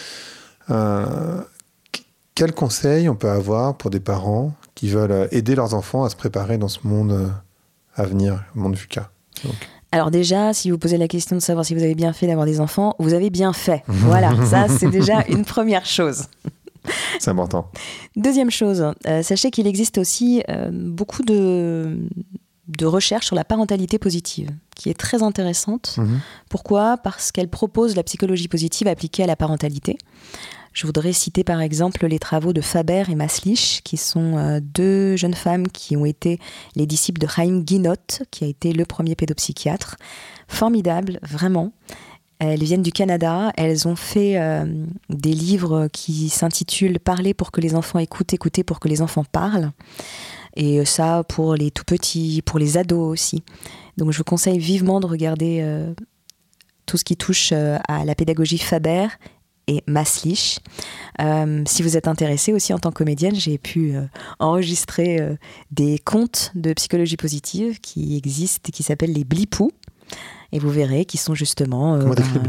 Quels conseils on peut avoir pour des parents qui veulent aider leurs enfants à se préparer dans ce monde à venir, le monde VUCA. Alors déjà, si vous posez la question de savoir si vous avez bien fait d'avoir des enfants, vous avez bien fait. Voilà, ça c'est déjà une première chose. C'est important. Deuxième chose, sachez qu'il existe aussi beaucoup de de recherche sur la parentalité positive, qui est très intéressante. Pourquoi ? Parce qu'elle propose la psychologie positive appliquée à la parentalité. Je voudrais citer par exemple les travaux de Faber et Maslich, qui sont deux jeunes femmes qui ont été les disciples de Chaim Guinot, qui a été le premier pédopsychiatre. Formidable, vraiment. Elles viennent du Canada, elles ont fait des livres qui s'intitulent « Parler pour que les enfants écoutent, écouter pour que les enfants parlent ». Et ça pour les tout petits, pour les ados aussi. Donc je vous conseille vivement de regarder tout ce qui touche à la pédagogie Faber et Maslich. Si vous êtes intéressé aussi en tant que comédienne, j'ai pu enregistrer des contes de psychologie positive qui existent et qui s'appellent les Blipous. Et vous verrez qu'ils sont justement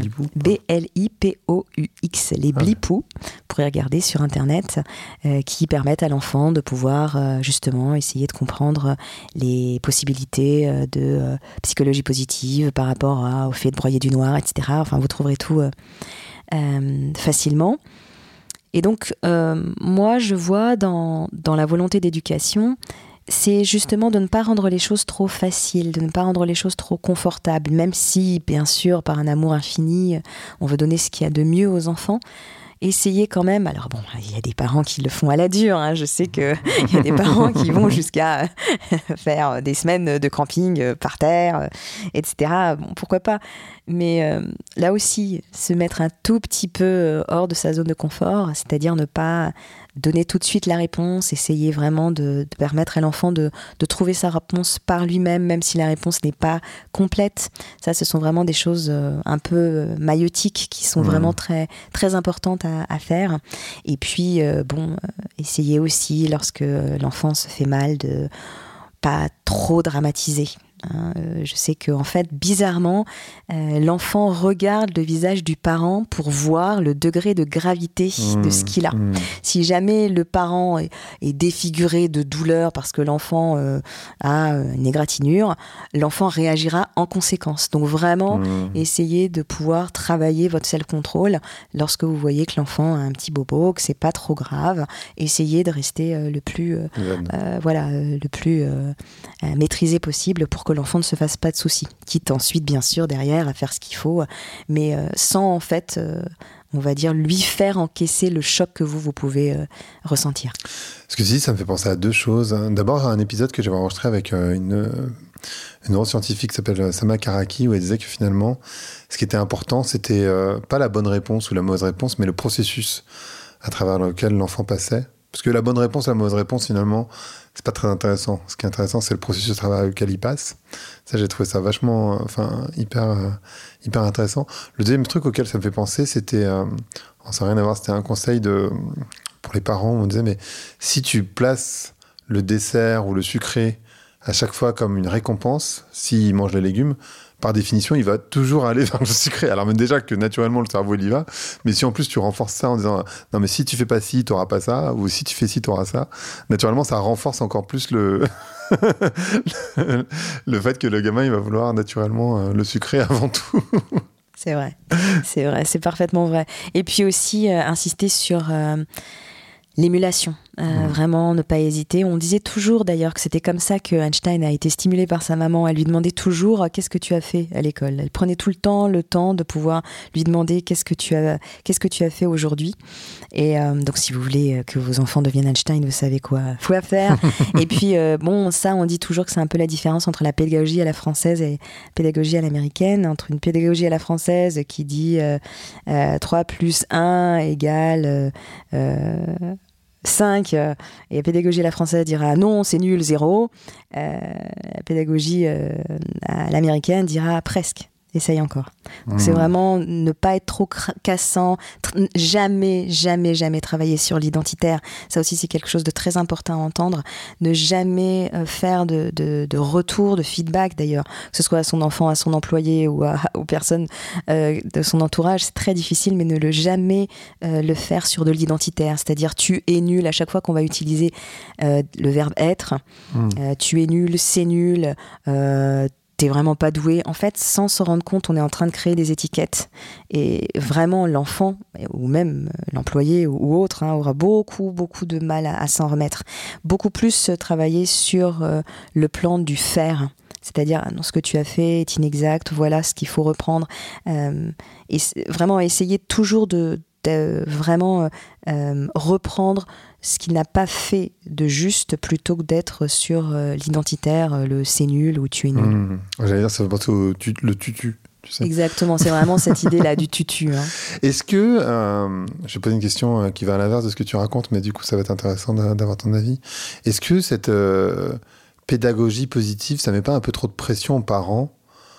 B-L-I-P-O-U-X, les Blipous. Vous pourrez regarder sur Internet, qui permettent à l'enfant de pouvoir justement essayer de comprendre les possibilités de psychologie positive par rapport au fait de broyer du noir, etc. Enfin, vous trouverez tout facilement. Et donc, moi, je vois dans la volonté d'éducation, c'est justement de ne pas rendre les choses trop faciles, de ne pas rendre les choses trop confortables, même si, bien sûr, par un amour infini, on veut donner ce qu'il y a de mieux aux enfants. Essayez quand même, alors bon, il y a des parents qui le font à la dure, hein. Je sais qu'il y a des parents qui vont jusqu'à faire des semaines de camping par terre, etc. Bon, pourquoi pas ? Mais là aussi, se mettre un tout petit peu hors de sa zone de confort, c'est-à-dire ne pas donner tout de suite la réponse, essayer vraiment de permettre à l'enfant de trouver sa réponse par lui-même, même si la réponse n'est pas complète. Ça, ce sont vraiment des choses un peu maïotiques qui sont vraiment très, très importantes à faire. Et puis, essayer aussi, lorsque l'enfant se fait mal, de pas trop dramatiser. Je sais qu'en fait, bizarrement, l'enfant regarde le visage du parent pour voir le degré de gravité de ce qu'il a. Si jamais le parent est défiguré de douleur parce que l'enfant a une égratignure, l'enfant réagira en conséquence. Donc vraiment, essayez de pouvoir travailler votre self-control lorsque vous voyez que l'enfant a un petit bobo, que c'est pas trop grave. Essayez de rester le plus maîtrisé possible pour que l'enfant ne se fasse pas de soucis. Quitte ensuite, bien sûr, derrière, à faire ce qu'il faut, mais sans, en fait, on va dire, lui faire encaisser le choc que vous pouvez ressentir. Ce que tu dis, ça me fait penser à deux choses. D'abord, à un épisode que j'avais enregistré avec une neuroscientifique qui s'appelle Sama Karaki, où elle disait que finalement, ce qui était important, c'était pas la bonne réponse ou la mauvaise réponse, mais le processus à travers lequel l'enfant passait. Parce que la bonne réponse et la mauvaise réponse, finalement, c'est pas très intéressant. Ce qui est intéressant, c'est le processus à travers lequel il passe. Ça, j'ai trouvé ça vachement, hyper intéressant. Le deuxième truc auquel ça me fait penser, c'était, ça n'a rien à voir, c'était un conseil pour les parents. On disait, mais si tu places le dessert ou le sucré à chaque fois comme une récompense, s'il mange les légumes, par définition, il va toujours aller vers le sucré. Alors même déjà que naturellement, le cerveau, il y va. Mais si en plus, tu renforces ça en disant « Non, mais si tu fais pas ci, tu n'auras pas ça. » Ou « Si tu fais ci, tu auras ça. » Naturellement, ça renforce encore plus le fait que le gamin, il va vouloir naturellement le sucré avant tout. C'est vrai, c'est parfaitement vrai. Et puis aussi, insister sur l'émulation. Vraiment, ne pas hésiter. On disait toujours d'ailleurs que c'était comme ça que Einstein a été stimulé par sa maman. Elle lui demandait toujours « Qu'est-ce que tu as fait à l'école ?» Elle prenait tout le temps de pouvoir lui demander « Qu'est-ce que tu as fait aujourd'hui ?» Et donc, si vous voulez que vos enfants deviennent Einstein, vous savez quoi faire. Et puis, ça, on dit toujours que c'est un peu la différence entre la pédagogie à la française et la pédagogie à l'américaine. Entre une pédagogie à la française qui dit 3 plus 1 égale 5, et la pédagogie à la française dira non, c'est nul, 0. La pédagogie à l'américaine dira presque, essaye encore. Donc c'est vraiment ne pas être trop cassant, jamais travailler sur l'identitaire. Ça aussi, c'est quelque chose de très important à entendre. Ne jamais faire de retour, de feedback d'ailleurs, que ce soit à son enfant, à son employé ou aux personnes de son entourage. C'est très difficile, mais ne jamais le faire sur de l'identitaire. C'est-à-dire, tu es nul à chaque fois qu'on va utiliser le verbe être. Tu es nul, c'est nul, t'es vraiment pas doué. En fait, sans s'en rendre compte, on est en train de créer des étiquettes. Et vraiment, l'enfant, ou même l'employé ou autre, aura beaucoup de mal à s'en remettre. Beaucoup plus travailler sur le plan du faire. C'est-à-dire, non, ce que tu as fait est inexact, voilà ce qu'il faut reprendre. Et vraiment essayer toujours de vraiment reprendre ce qu'il n'a pas fait de juste plutôt que d'être sur l'identitaire, le c'est nul ou tu es nul. J'allais dire, ça va passer le tutu. Tu sais. Exactement, c'est vraiment cette idée-là du tutu. Est-ce que, je vais poser une question qui va à l'inverse de ce que tu racontes, mais du coup ça va être intéressant d'avoir ton avis. Est-ce que cette pédagogie positive, ça met pas un peu trop de pression aux parents ?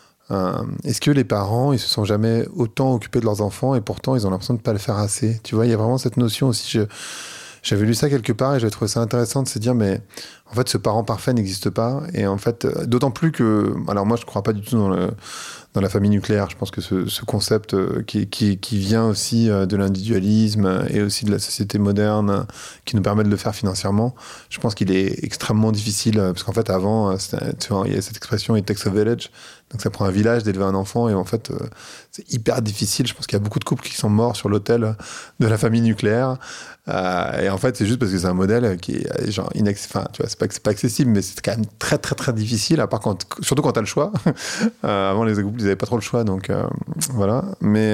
Est-ce que les parents, ils se sont jamais autant occupés de leurs enfants et pourtant ils ont l'impression de ne pas le faire assez ? Tu vois, il y a vraiment cette notion aussi. J'avais lu ça quelque part et j'avais trouvé ça intéressant de se dire, mais en fait, ce parent parfait n'existe pas. Et en fait, d'autant plus que, alors moi, je ne crois pas du tout dans la famille nucléaire. Je pense que ce concept qui vient aussi de l'individualisme et aussi de la société moderne qui nous permet de le faire financièrement, je pense qu'il est extrêmement difficile parce qu'en fait, avant, tu vois, il y a cette expression « it takes a village ». Donc ça prend un village d'élever un enfant et en fait c'est hyper difficile. Je pense qu'il y a beaucoup de couples qui sont morts sur l'autel de la famille nucléaire et en fait c'est juste parce que c'est un modèle qui est genre enfin tu vois, c'est pas accessible, mais c'est quand même très très très difficile, à part surtout quand t'as le choix. Avant les couples ils avaient pas trop le choix, donc voilà. Mais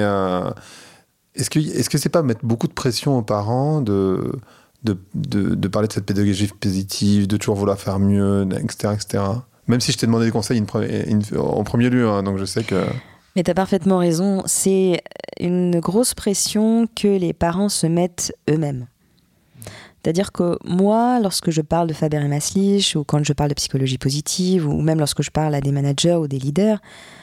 est-ce que c'est pas mettre beaucoup de pression aux parents de parler de cette pédagogie positive, de toujours vouloir faire mieux, etc. Même si je t'ai demandé des conseils en premier lieu, hein, donc je sais que... Mais tu as parfaitement raison, c'est une grosse pression que les parents se mettent eux-mêmes. C'est-à-dire que moi, lorsque je parle de Faber et Maslich, ou quand je parle de psychologie positive, ou même lorsque je parle à des managers ou des leaders,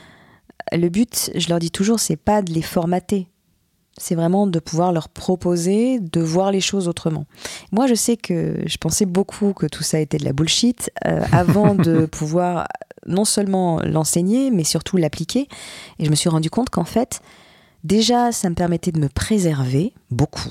le but, je leur dis toujours, c'est pas de les formater. C'est vraiment de pouvoir leur proposer de voir les choses autrement. Moi, je sais que je pensais beaucoup que tout ça était de la bullshit avant de pouvoir non seulement l'enseigner, mais surtout l'appliquer. Et je me suis rendu compte qu'en fait, déjà, ça me permettait de me préserver beaucoup.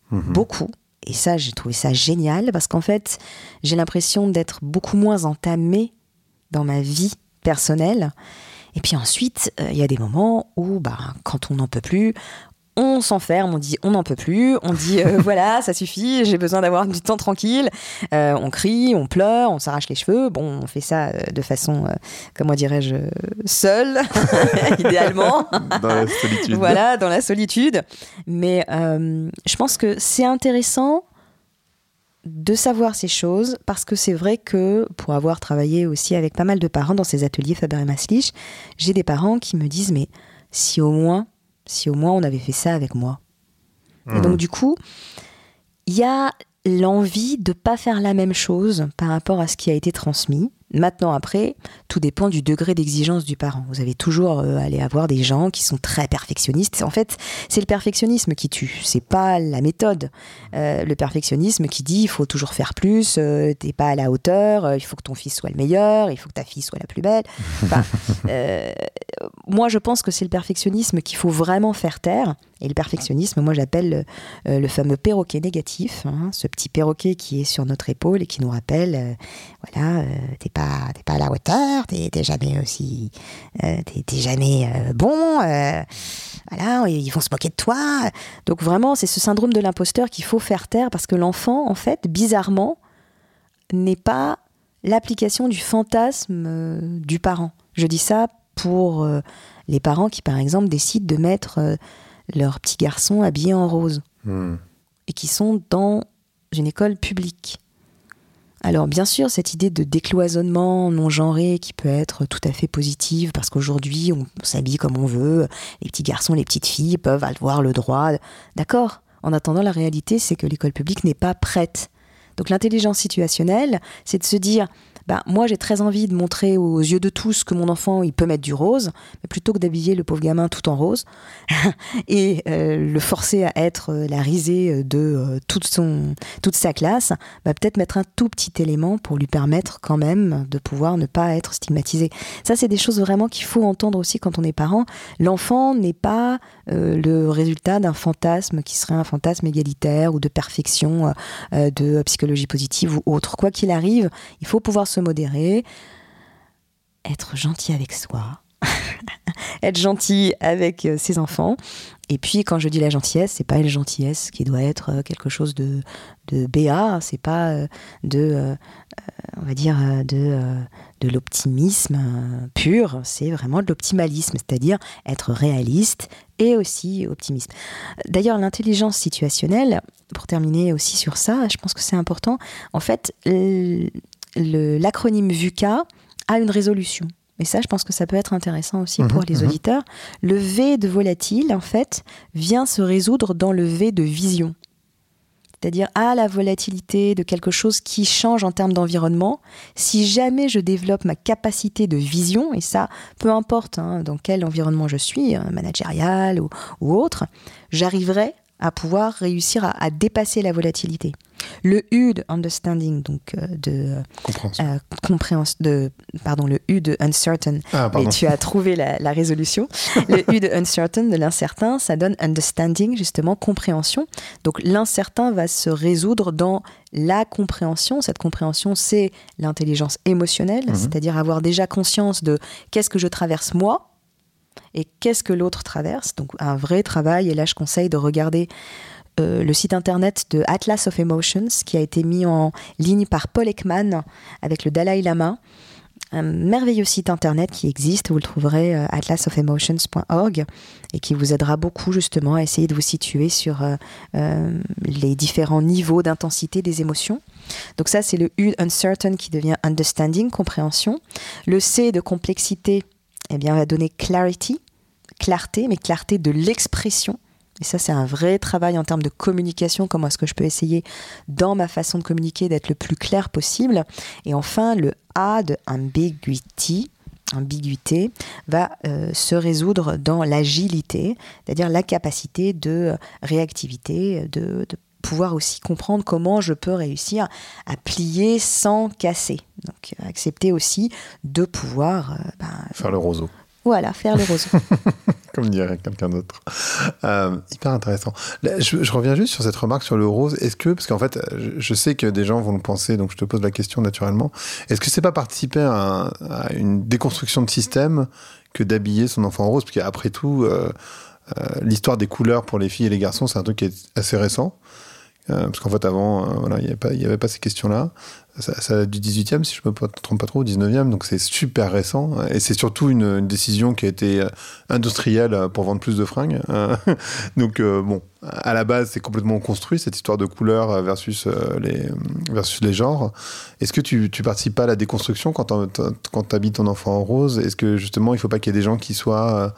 Et ça, j'ai trouvé ça génial parce qu'en fait, j'ai l'impression d'être beaucoup moins entamée dans ma vie personnelle. Et puis ensuite, il y a des moments où, quand on n'en peut plus, on s'enferme, on dit on n'en peut plus, on dit voilà, ça suffit, j'ai besoin d'avoir du temps tranquille. On crie, on pleure, on s'arrache les cheveux. Bon, on fait ça de façon, comment dirais-je, seule, idéalement. Dans la solitude. Voilà, dans la solitude. Mais je pense que c'est intéressant de savoir ces choses parce que c'est vrai que pour avoir travaillé aussi avec pas mal de parents dans ces ateliers Faber et Maslich, j'ai des parents qui me disent mais si au moins on avait fait ça avec moi. Et donc du coup, il y a l'envie de pas faire la même chose par rapport à ce qui a été transmis. Maintenant, après, tout dépend du degré d'exigence du parent. Vous allez toujours aller avoir des gens qui sont très perfectionnistes. En fait, c'est le perfectionnisme qui tue, c'est pas la méthode. Le perfectionnisme qui dit il faut toujours faire plus, t'es pas à la hauteur, il faut que ton fils soit le meilleur, il faut que ta fille soit la plus belle. Enfin, moi, je pense que c'est le perfectionnisme qu'il faut vraiment faire taire. Et le perfectionnisme, moi, j'appelle le fameux perroquet négatif, hein, ce petit perroquet qui est sur notre épaule et qui nous rappelle, voilà, t'es pas à la hauteur, t'es jamais aussi, t'es jamais bon, voilà, ils vont se moquer de toi. Donc vraiment, c'est ce syndrome de l'imposteur qu'il faut faire taire parce que l'enfant, en fait, bizarrement, n'est pas l'application du fantasme du parent. Je dis ça pour les parents qui, par exemple, décident de mettre leur petit garçon habillé en rose et qui sont dans une école publique. Alors bien sûr, cette idée de décloisonnement non genré qui peut être tout à fait positive parce qu'aujourd'hui on s'habille comme on veut, les petits garçons, les petites filles peuvent avoir le droit. D'accord. En attendant, la réalité c'est que l'école publique n'est pas prête. Donc l'intelligence situationnelle, c'est de se dire moi j'ai très envie de montrer aux yeux de tous que mon enfant il peut mettre du rose, mais plutôt que d'habiller le pauvre gamin tout en rose et le forcer à être la risée de toute sa classe, peut-être mettre un tout petit élément pour lui permettre quand même de pouvoir ne pas être stigmatisé. Ça c'est des choses vraiment qu'il faut entendre aussi quand on est parent. L'enfant n'est pas le résultat d'un fantasme qui serait un fantasme égalitaire ou de perfection, de psychologie positive ou autre. Quoi qu'il arrive, il faut pouvoir se modérer être gentil avec soi, être gentil avec ses enfants. Et puis, quand je dis la gentillesse, c'est pas une gentillesse qui doit être quelque chose de béat, c'est pas on va dire, de l'optimisme pur, c'est vraiment de l'optimalisme, c'est-à-dire être réaliste et aussi optimiste. D'ailleurs, l'intelligence situationnelle, pour terminer aussi sur ça, je pense que c'est important. En fait, l'acronyme VUCA a une résolution. Et ça, je pense que ça peut être intéressant aussi pour les auditeurs. Le V de volatile, en fait, vient se résoudre dans le V de vision. C'est-à-dire, la volatilité de quelque chose qui change en termes d'environnement, si jamais je développe ma capacité de vision, et ça, peu importe dans quel environnement je suis, managérial ou autre, j'arriverai à pouvoir réussir à dépasser la volatilité. Le U de understanding, donc le U de uncertain, et tu as trouvé la résolution. Le U de uncertain, de l'incertain, ça donne understanding, justement, compréhension. Donc l'incertain va se résoudre dans la compréhension. Cette compréhension, c'est l'intelligence émotionnelle, c'est-à-dire avoir déjà conscience de qu'est-ce que je traverse moi, et qu'est-ce que l'autre traverse. Donc un vrai travail, et là je conseille de regarder le site internet de Atlas of Emotions, qui a été mis en ligne par Paul Ekman avec le Dalai Lama. Un merveilleux site internet qui existe, vous le trouverez atlasofemotions.org, et qui vous aidera beaucoup justement à essayer de vous situer sur les différents niveaux d'intensité des émotions. Donc ça, c'est le U uncertain qui devient understanding, compréhension. Le C de complexité, va donner clarity, clarté, mais clarté de l'expression. Et ça, c'est un vrai travail en termes de communication. Comment est-ce que je peux essayer, dans ma façon de communiquer, d'être le plus clair possible. Et enfin, le A de ambiguïté, va se résoudre dans l'agilité, c'est-à-dire la capacité de réactivité, de pouvoir aussi comprendre comment je peux réussir à plier sans casser. Donc, accepter aussi de pouvoir... faire le roseau. Voilà, faire le roseau. Comme dirait quelqu'un d'autre. Hyper intéressant. Là, je reviens juste sur cette remarque sur le rose. Est-ce que, parce qu'en fait, je sais que des gens vont le penser, donc je te pose la question naturellement. Est-ce que c'est pas participer à une déconstruction de système que d'habiller son enfant en rose? Parce qu'après tout, l'histoire des couleurs pour les filles et les garçons, c'est un truc qui est assez récent. Parce qu'en fait, avant, il n'y avait pas ces questions-là. Ça date du 18e, si je ne me trompe pas trop, au 19e, donc c'est super récent. Et c'est surtout une décision qui a été industrielle pour vendre plus de fringues. Donc, à la base, c'est complètement construit, cette histoire de couleurs versus les genres. Est-ce que tu participes pas à la déconstruction quand tu habilles ton enfant en rose? Est-ce que, justement, il ne faut pas qu'il y ait des gens qui soient,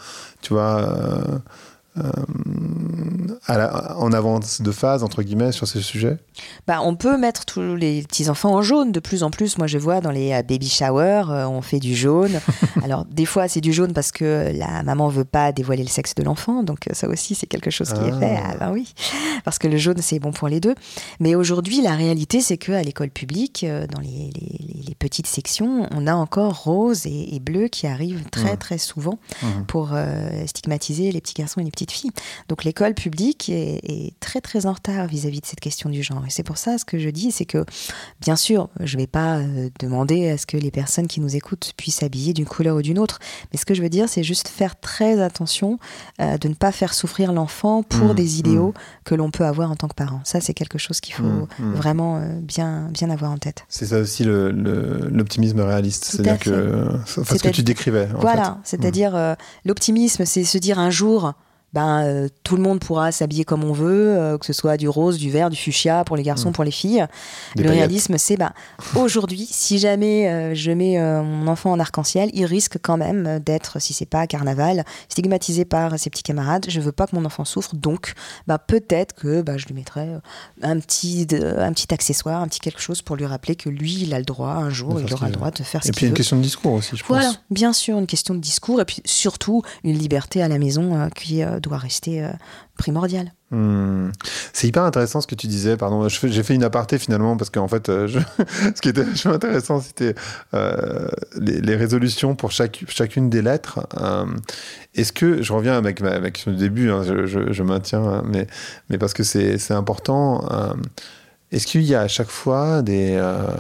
en avance de phase, entre guillemets, sur ces sujets? On peut mettre tous les petits-enfants en jaune. De plus en plus, moi je vois dans les baby showers, on fait du jaune. Alors des fois c'est du jaune parce que la maman veut pas dévoiler le sexe de l'enfant, donc ça aussi c'est quelque chose qui est fait. Oui, parce que le jaune c'est bon pour les deux. Mais aujourd'hui la réalité c'est qu'à l'école publique, dans les petites sections, on a encore rose et bleu qui arrivent très très souvent pour stigmatiser les petits garçons et les petites filles. Donc l'école publique est très très en retard vis-à-vis de cette question du genre. Et c'est pour ça, ce que je dis, c'est que, bien sûr, je ne vais pas demander à ce que les personnes qui nous écoutent puissent s'habiller d'une couleur ou d'une autre. Mais ce que je veux dire, c'est juste faire très attention de ne pas faire souffrir l'enfant pour des idéaux que l'on peut avoir en tant que parent. Ça, c'est quelque chose qu'il faut vraiment bien avoir en tête. C'est ça aussi l'optimisme réaliste. C'est-à-dire que... Enfin, ce que tu décrivais, en fait. C'est-à-dire l'optimisme, c'est se dire un jour... tout le monde pourra s'habiller comme on veut, que ce soit du rose, du vert, du fuchsia pour les garçons, pour les filles. Le réalisme, c'est aujourd'hui, si jamais je mets mon enfant en arc-en-ciel, il risque quand même d'être, si c'est pas carnaval, stigmatisé par ses petits camarades. Je veux pas que mon enfant souffre, donc peut-être que je lui mettrai un petit accessoire, un petit quelque chose pour lui rappeler que lui, il a le droit, un jour, il aura le droit de faire ce qu'il veut. Et puis il y a une question de discours aussi, je pense. Voilà, bien sûr, une question de discours, et puis surtout une liberté à la maison qui doit rester primordial. C'est hyper intéressant ce que tu disais, pardon, j'ai fait une aparté finalement parce qu'en fait ce qui était vachement intéressant c'était les résolutions pour chacune des lettres. Est-ce que, je reviens avec ma question du début, je maintiens, mais parce que c'est important, est-ce qu'il y a à chaque fois des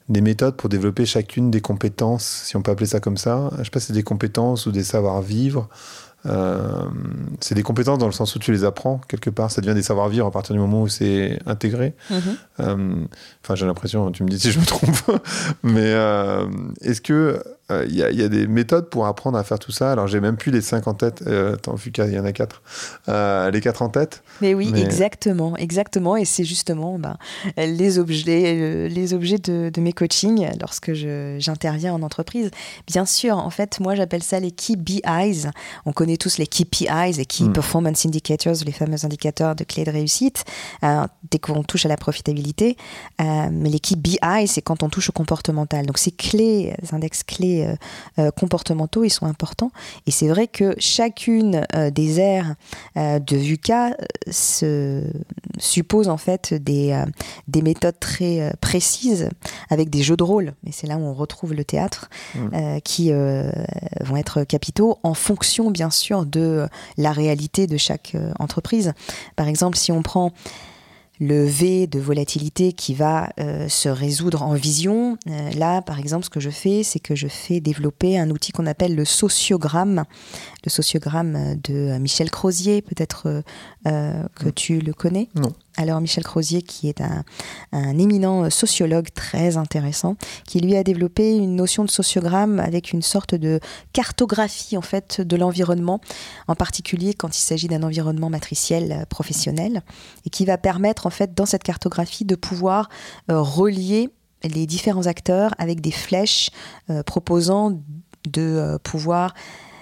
des méthodes pour développer chacune des compétences, si on peut appeler ça comme ça. Je sais pas si c'est des compétences ou des savoir-vivre. C'est des compétences dans le sens où tu les apprends quelque part, ça devient des savoir-vivre à partir du moment où c'est intégré. Enfin, j'ai l'impression, tu me dis si je me trompe, mais est-ce que il y a des méthodes pour apprendre à faire tout ça? Alors j'ai même plus les 5 en tête, attends, vu qu'il y en a 4, les 4 en tête. Mais oui, exactement, et c'est justement les objets de mes coachings lorsque j'interviens en entreprise. Bien sûr, en fait, moi j'appelle ça les Key BIs. On connaît tous les KPIs, les Key Performance Indicators, les fameux indicateurs de clés de réussite, dès qu'on touche à la profitabilité. Mais les Key BIs, c'est quand on touche au comportemental. Donc ces index clés comportementaux, ils sont importants. Et c'est vrai que chacune des aires de VUCA suppose en fait des méthodes très précises avec des jeux de rôle. Et c'est là où on retrouve le théâtre qui vont être capitaux en fonction bien sûr de la réalité de chaque entreprise. Par exemple, si on prend le V de volatilité qui va se résoudre en vision. Là, par exemple, ce que je fais, c'est que je fais développer un outil qu'on appelle le sociogramme de Michel Crozier, peut-être que tu le connais. Non. Alors Michel Crozier, qui est un éminent sociologue très intéressant, qui lui a développé une notion de sociogramme avec une sorte de cartographie en fait de l'environnement, en particulier quand il s'agit d'un environnement matriciel professionnel, et qui va permettre en fait dans cette cartographie de pouvoir relier les différents acteurs avec des flèches proposant de pouvoir,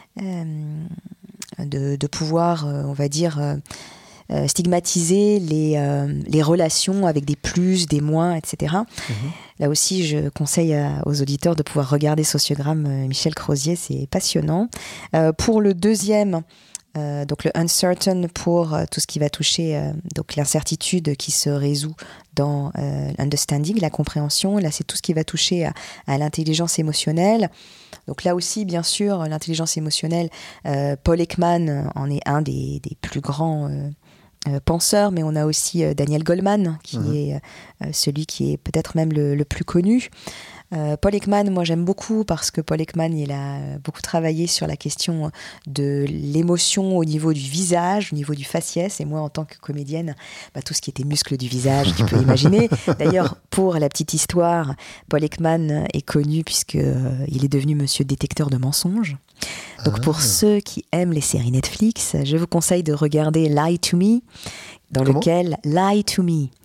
on va dire, stigmatiser les relations avec des plus, des moins, etc. Là aussi, je conseille aux auditeurs de pouvoir regarder Sociogramme Michel Crozier, c'est passionnant. Pour le deuxième, donc le uncertain pour tout ce qui va toucher donc l'incertitude qui se résout dans understanding, la compréhension. Là, c'est tout ce qui va toucher à l'intelligence émotionnelle. Donc là aussi, bien sûr, l'intelligence émotionnelle, Paul Ekman en est un des plus grands penseurs, mais on a aussi Daniel Goleman, qui est celui qui est peut-être même le plus connu. Paul Ekman, moi j'aime beaucoup parce que Paul Ekman, il a beaucoup travaillé sur la question de l'émotion au niveau du visage, au niveau du faciès, et moi en tant que comédienne, tout ce qui était muscles du visage, tu peux imaginer. D'ailleurs, pour la petite histoire, Paul Ekman est connu puisqu'il est devenu monsieur détecteur de mensonges. Donc pour ceux qui aiment les séries Netflix, je vous conseille de regarder Lie to Me, lequel Lie to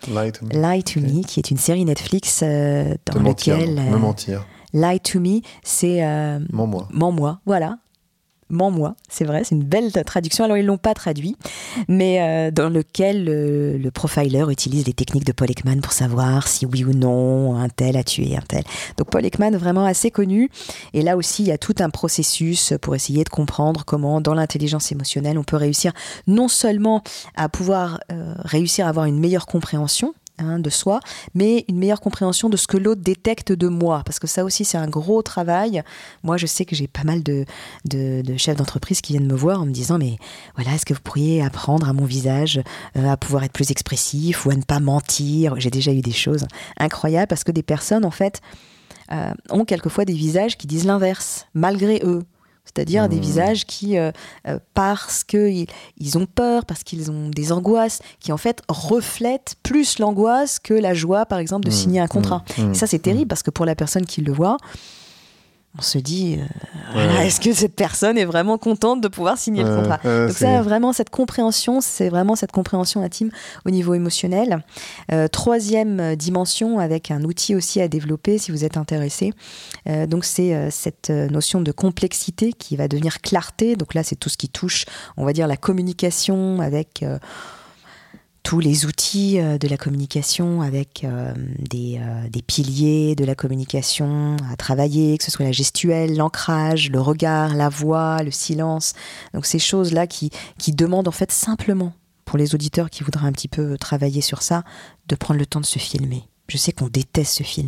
Me, qui est une série Netflix dans lequel me mentir. Lie to Me, c'est Mens-moi. Voilà. Mens-moi, c'est vrai, c'est une belle traduction. Alors ils l'ont pas traduit, mais dans lequel le profiler utilise les techniques de Paul Ekman pour savoir si oui ou non un tel a tué un tel. Donc Paul Ekman, vraiment assez connu. Et là aussi, il y a tout un processus pour essayer de comprendre comment, dans l'intelligence émotionnelle, on peut réussir non seulement à pouvoir réussir à avoir une meilleure compréhension de soi, mais une meilleure compréhension de ce que l'autre détecte de moi, parce que ça aussi c'est un gros travail. Moi je sais que j'ai pas mal de chefs d'entreprise qui viennent me voir en me disant mais voilà, est-ce que vous pourriez apprendre à mon visage à pouvoir être plus expressif ou à ne pas mentir. J'ai déjà eu des choses incroyables parce que des personnes en fait ont quelquefois des visages qui disent l'inverse malgré eux. C'est-à-dire des visages qui, parce qu'ils ont peur, parce qu'ils ont des angoisses, qui en fait reflètent plus l'angoisse que la joie, par exemple, de signer un contrat. Et ça, c'est terrible parce que pour la personne qui le voit, on se dit, est-ce que cette personne est vraiment contente de pouvoir signer le contrat ? Donc ça, vraiment, cette compréhension, c'est vraiment cette compréhension intime au niveau émotionnel. Troisième dimension, avec un outil aussi à développer si vous êtes intéressé. Donc c'est cette notion de complexité qui va devenir clarté. Donc là, c'est tout ce qui touche, on va dire, la communication avec tous les outils de la communication, avec des piliers de la communication à travailler, que ce soit la gestuelle, l'ancrage, le regard, la voix, le silence. Donc ces choses-là qui demandent en fait simplement, pour les auditeurs qui voudraient un petit peu travailler sur ça, de prendre le temps de se filmer. Je sais qu'on déteste se filmer.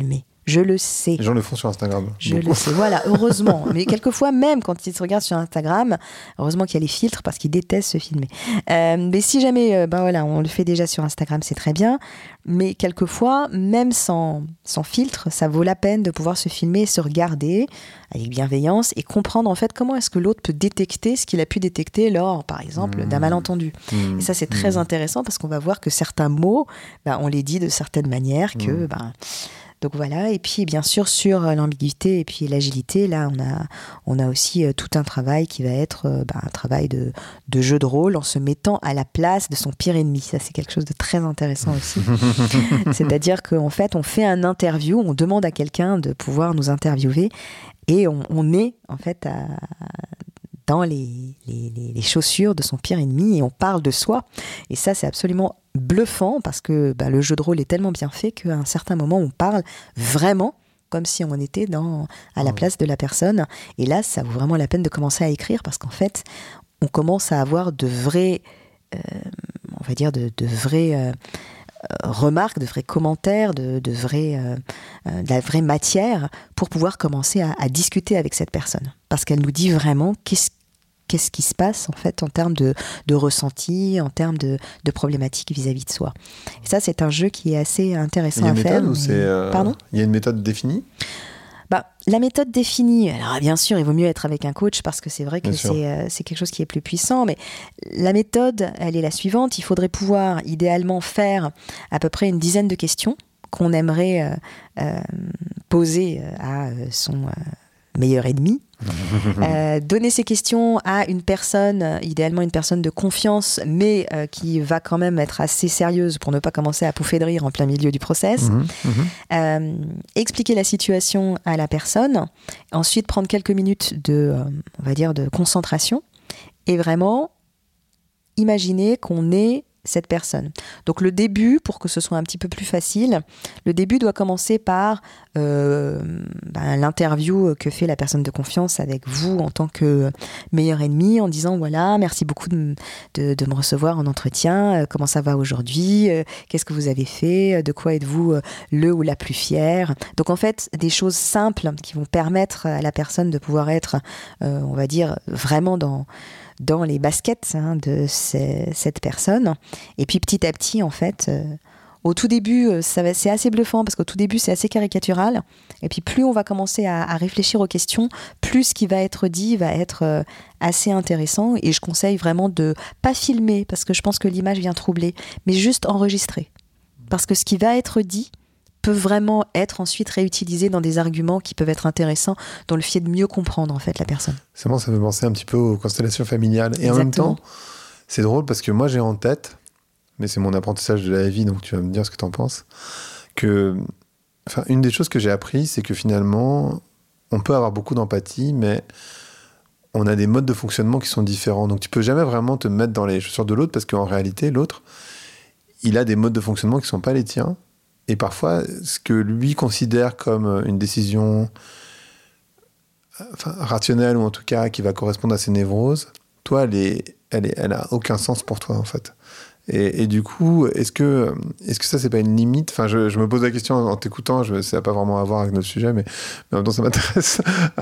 Je le sais. Les gens le font sur Instagram. Je le sais, voilà, heureusement. Mais quelquefois, même quand ils se regardent sur Instagram, heureusement qu'il y a les filtres parce qu'ils détestent se filmer. Mais si jamais, on le fait déjà sur Instagram, c'est très bien. Mais quelquefois, même sans filtre, ça vaut la peine de pouvoir se filmer, se regarder avec bienveillance et comprendre en fait comment est-ce que l'autre peut détecter ce qu'il a pu détecter lors, par exemple, d'un malentendu. Et ça, c'est très intéressant parce qu'on va voir que certains mots, on les dit de certaines manières que... Donc voilà, et puis bien sûr sur l'ambiguïté et puis l'agilité, là on a aussi tout un travail qui va être un travail de jeu de rôle en se mettant à la place de son pire ennemi. Ça c'est quelque chose de très intéressant aussi. C'est-à-dire qu'en fait on fait un interview, on demande à quelqu'un de pouvoir nous interviewer et on est en fait dans les chaussures de son pire ennemi et on parle de soi. Et ça, c'est absolument bluffant parce que le jeu de rôle est tellement bien fait qu'à un certain moment, on parle vraiment comme si on était à la place de la personne. Et là, ça vaut vraiment la peine de commencer à écrire parce qu'en fait, on commence à avoir de vraies, remarques, de vrais commentaires, de la vraie matière pour pouvoir commencer à discuter avec cette personne. Parce qu'elle nous dit vraiment qu'est-ce qui se passe en fait en termes de ressenti, en termes de problématiques vis-à-vis de soi. Et ça, c'est un jeu qui est assez intéressant à faire. Pardon ? Il y a une méthode définie ? La méthode définie, alors bien sûr, il vaut mieux être avec un coach parce que c'est vrai que c'est quelque chose qui est plus puissant, mais la méthode, elle est la suivante. Il faudrait pouvoir idéalement faire à peu près une dizaine de questions qu'on aimerait poser à son meilleur ennemi. Donner ces questions à une personne, idéalement une personne de confiance, mais qui va quand même être assez sérieuse pour ne pas commencer à pouffer de rire en plein milieu du process. Expliquer la situation à la personne, ensuite prendre quelques minutes de concentration et vraiment imaginer qu'on est cette personne. Donc le début, pour que ce soit un petit peu plus facile, le début doit commencer par l'interview que fait la personne de confiance avec vous en tant que meilleur ennemi, en disant voilà, merci beaucoup de me recevoir en entretien, comment ça va aujourd'hui, qu'est-ce que vous avez fait, de quoi êtes-vous le ou la plus fière. Donc en fait, des choses simples qui vont permettre à la personne de pouvoir être, vraiment dans les baskets de cette personne. Et puis petit à petit, en fait, au tout début, c'est assez bluffant parce qu'au tout début, c'est assez caricatural. Et puis plus on va commencer à réfléchir aux questions, plus ce qui va être dit va être assez intéressant. Et je conseille vraiment de pas filmer parce que je pense que l'image vient troubler, mais juste enregistrer. Parce que ce qui va être dit peut vraiment être ensuite réutilisé dans des arguments qui peuvent être intéressants dans le fait de mieux comprendre en fait la personne. C'est bon, ça me fait penser un petit peu aux constellations familiales. Et en même temps, c'est drôle parce que moi j'ai en tête, mais c'est mon apprentissage de la vie, donc tu vas me dire ce que tu en penses, une des choses que j'ai appris, c'est que finalement, on peut avoir beaucoup d'empathie, mais on a des modes de fonctionnement qui sont différents. Donc tu peux jamais vraiment te mettre dans les chaussures de l'autre parce qu'en réalité, l'autre, il a des modes de fonctionnement qui ne sont pas les tiens. Et parfois, ce que lui considère comme une décision rationnelle, ou en tout cas qui va correspondre à ses névroses, toi, elle a aucun sens pour toi, en fait. Et du coup, est-ce que ça, c'est pas une limite ? Enfin, je me pose la question en t'écoutant, ça n'a pas vraiment à voir avec notre sujet, mais en même temps, ça m'intéresse.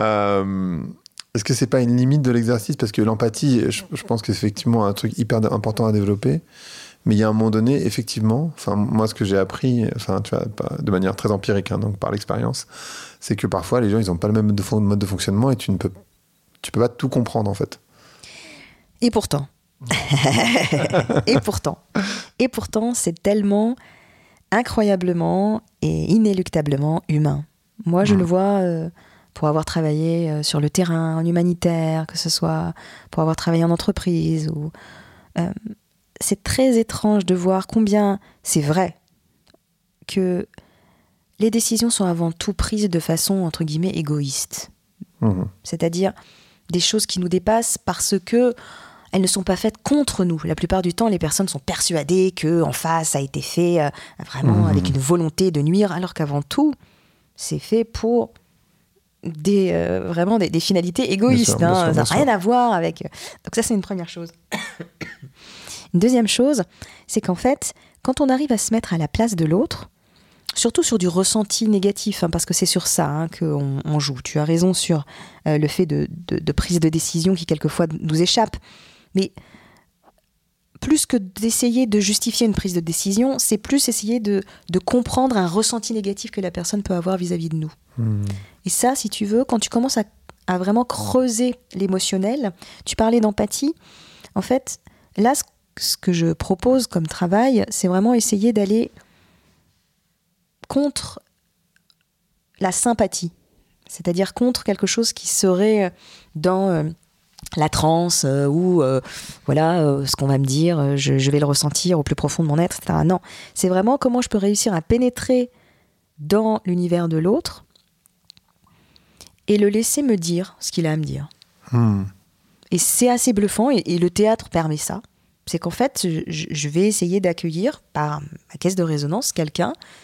Est-ce que c'est pas une limite de l'exercice ? Parce que l'empathie, je pense que c'est effectivement un truc hyper important à développer. Mais il y a un moment donné, effectivement, moi, ce que j'ai appris, tu vois, de manière très empirique, donc par l'expérience, c'est que parfois, les gens, ils n'ont pas le même mode de fonctionnement et tu peux pas tout comprendre, en fait. Et pourtant. Et pourtant, c'est tellement incroyablement et inéluctablement humain. Moi, je le vois pour avoir travaillé sur le terrain, en humanitaire, que ce soit pour avoir travaillé en entreprise ou... c'est très étrange de voir combien c'est vrai que les décisions sont avant tout prises de façon, entre guillemets, égoïste. C'est-à-dire des choses qui nous dépassent parce que elles ne sont pas faites contre nous. La plupart du temps, les personnes sont persuadées qu'en face, ça a été fait vraiment avec une volonté de nuire, alors qu'avant tout, c'est fait pour vraiment des finalités égoïstes. Ça n'a rien à voir avec... Donc ça, c'est une première chose. Une deuxième chose, c'est qu'en fait, quand on arrive à se mettre à la place de l'autre, surtout sur du ressenti négatif, parce que c'est sur ça qu'on joue. Tu as raison sur le fait de prise de décision qui quelquefois nous échappe. Mais plus que d'essayer de justifier une prise de décision, c'est plus essayer de comprendre un ressenti négatif que la personne peut avoir vis-à-vis de nous. Et ça, si tu veux, quand tu commences à vraiment creuser l'émotionnel, tu parlais d'empathie. En fait, là, ce que je propose comme travail, c'est vraiment essayer d'aller contre la sympathie, c'est-à-dire contre quelque chose qui serait dans la transe ou ce qu'on va me dire, je vais le ressentir au plus profond de mon être, etc. Non, c'est vraiment comment je peux réussir à pénétrer dans l'univers de l'autre et le laisser me dire ce qu'il a à me dire. Et c'est assez bluffant, et le théâtre permet ça. C'est qu'en fait, je vais essayer d'accueillir par ma caisse de résonance quelqu'un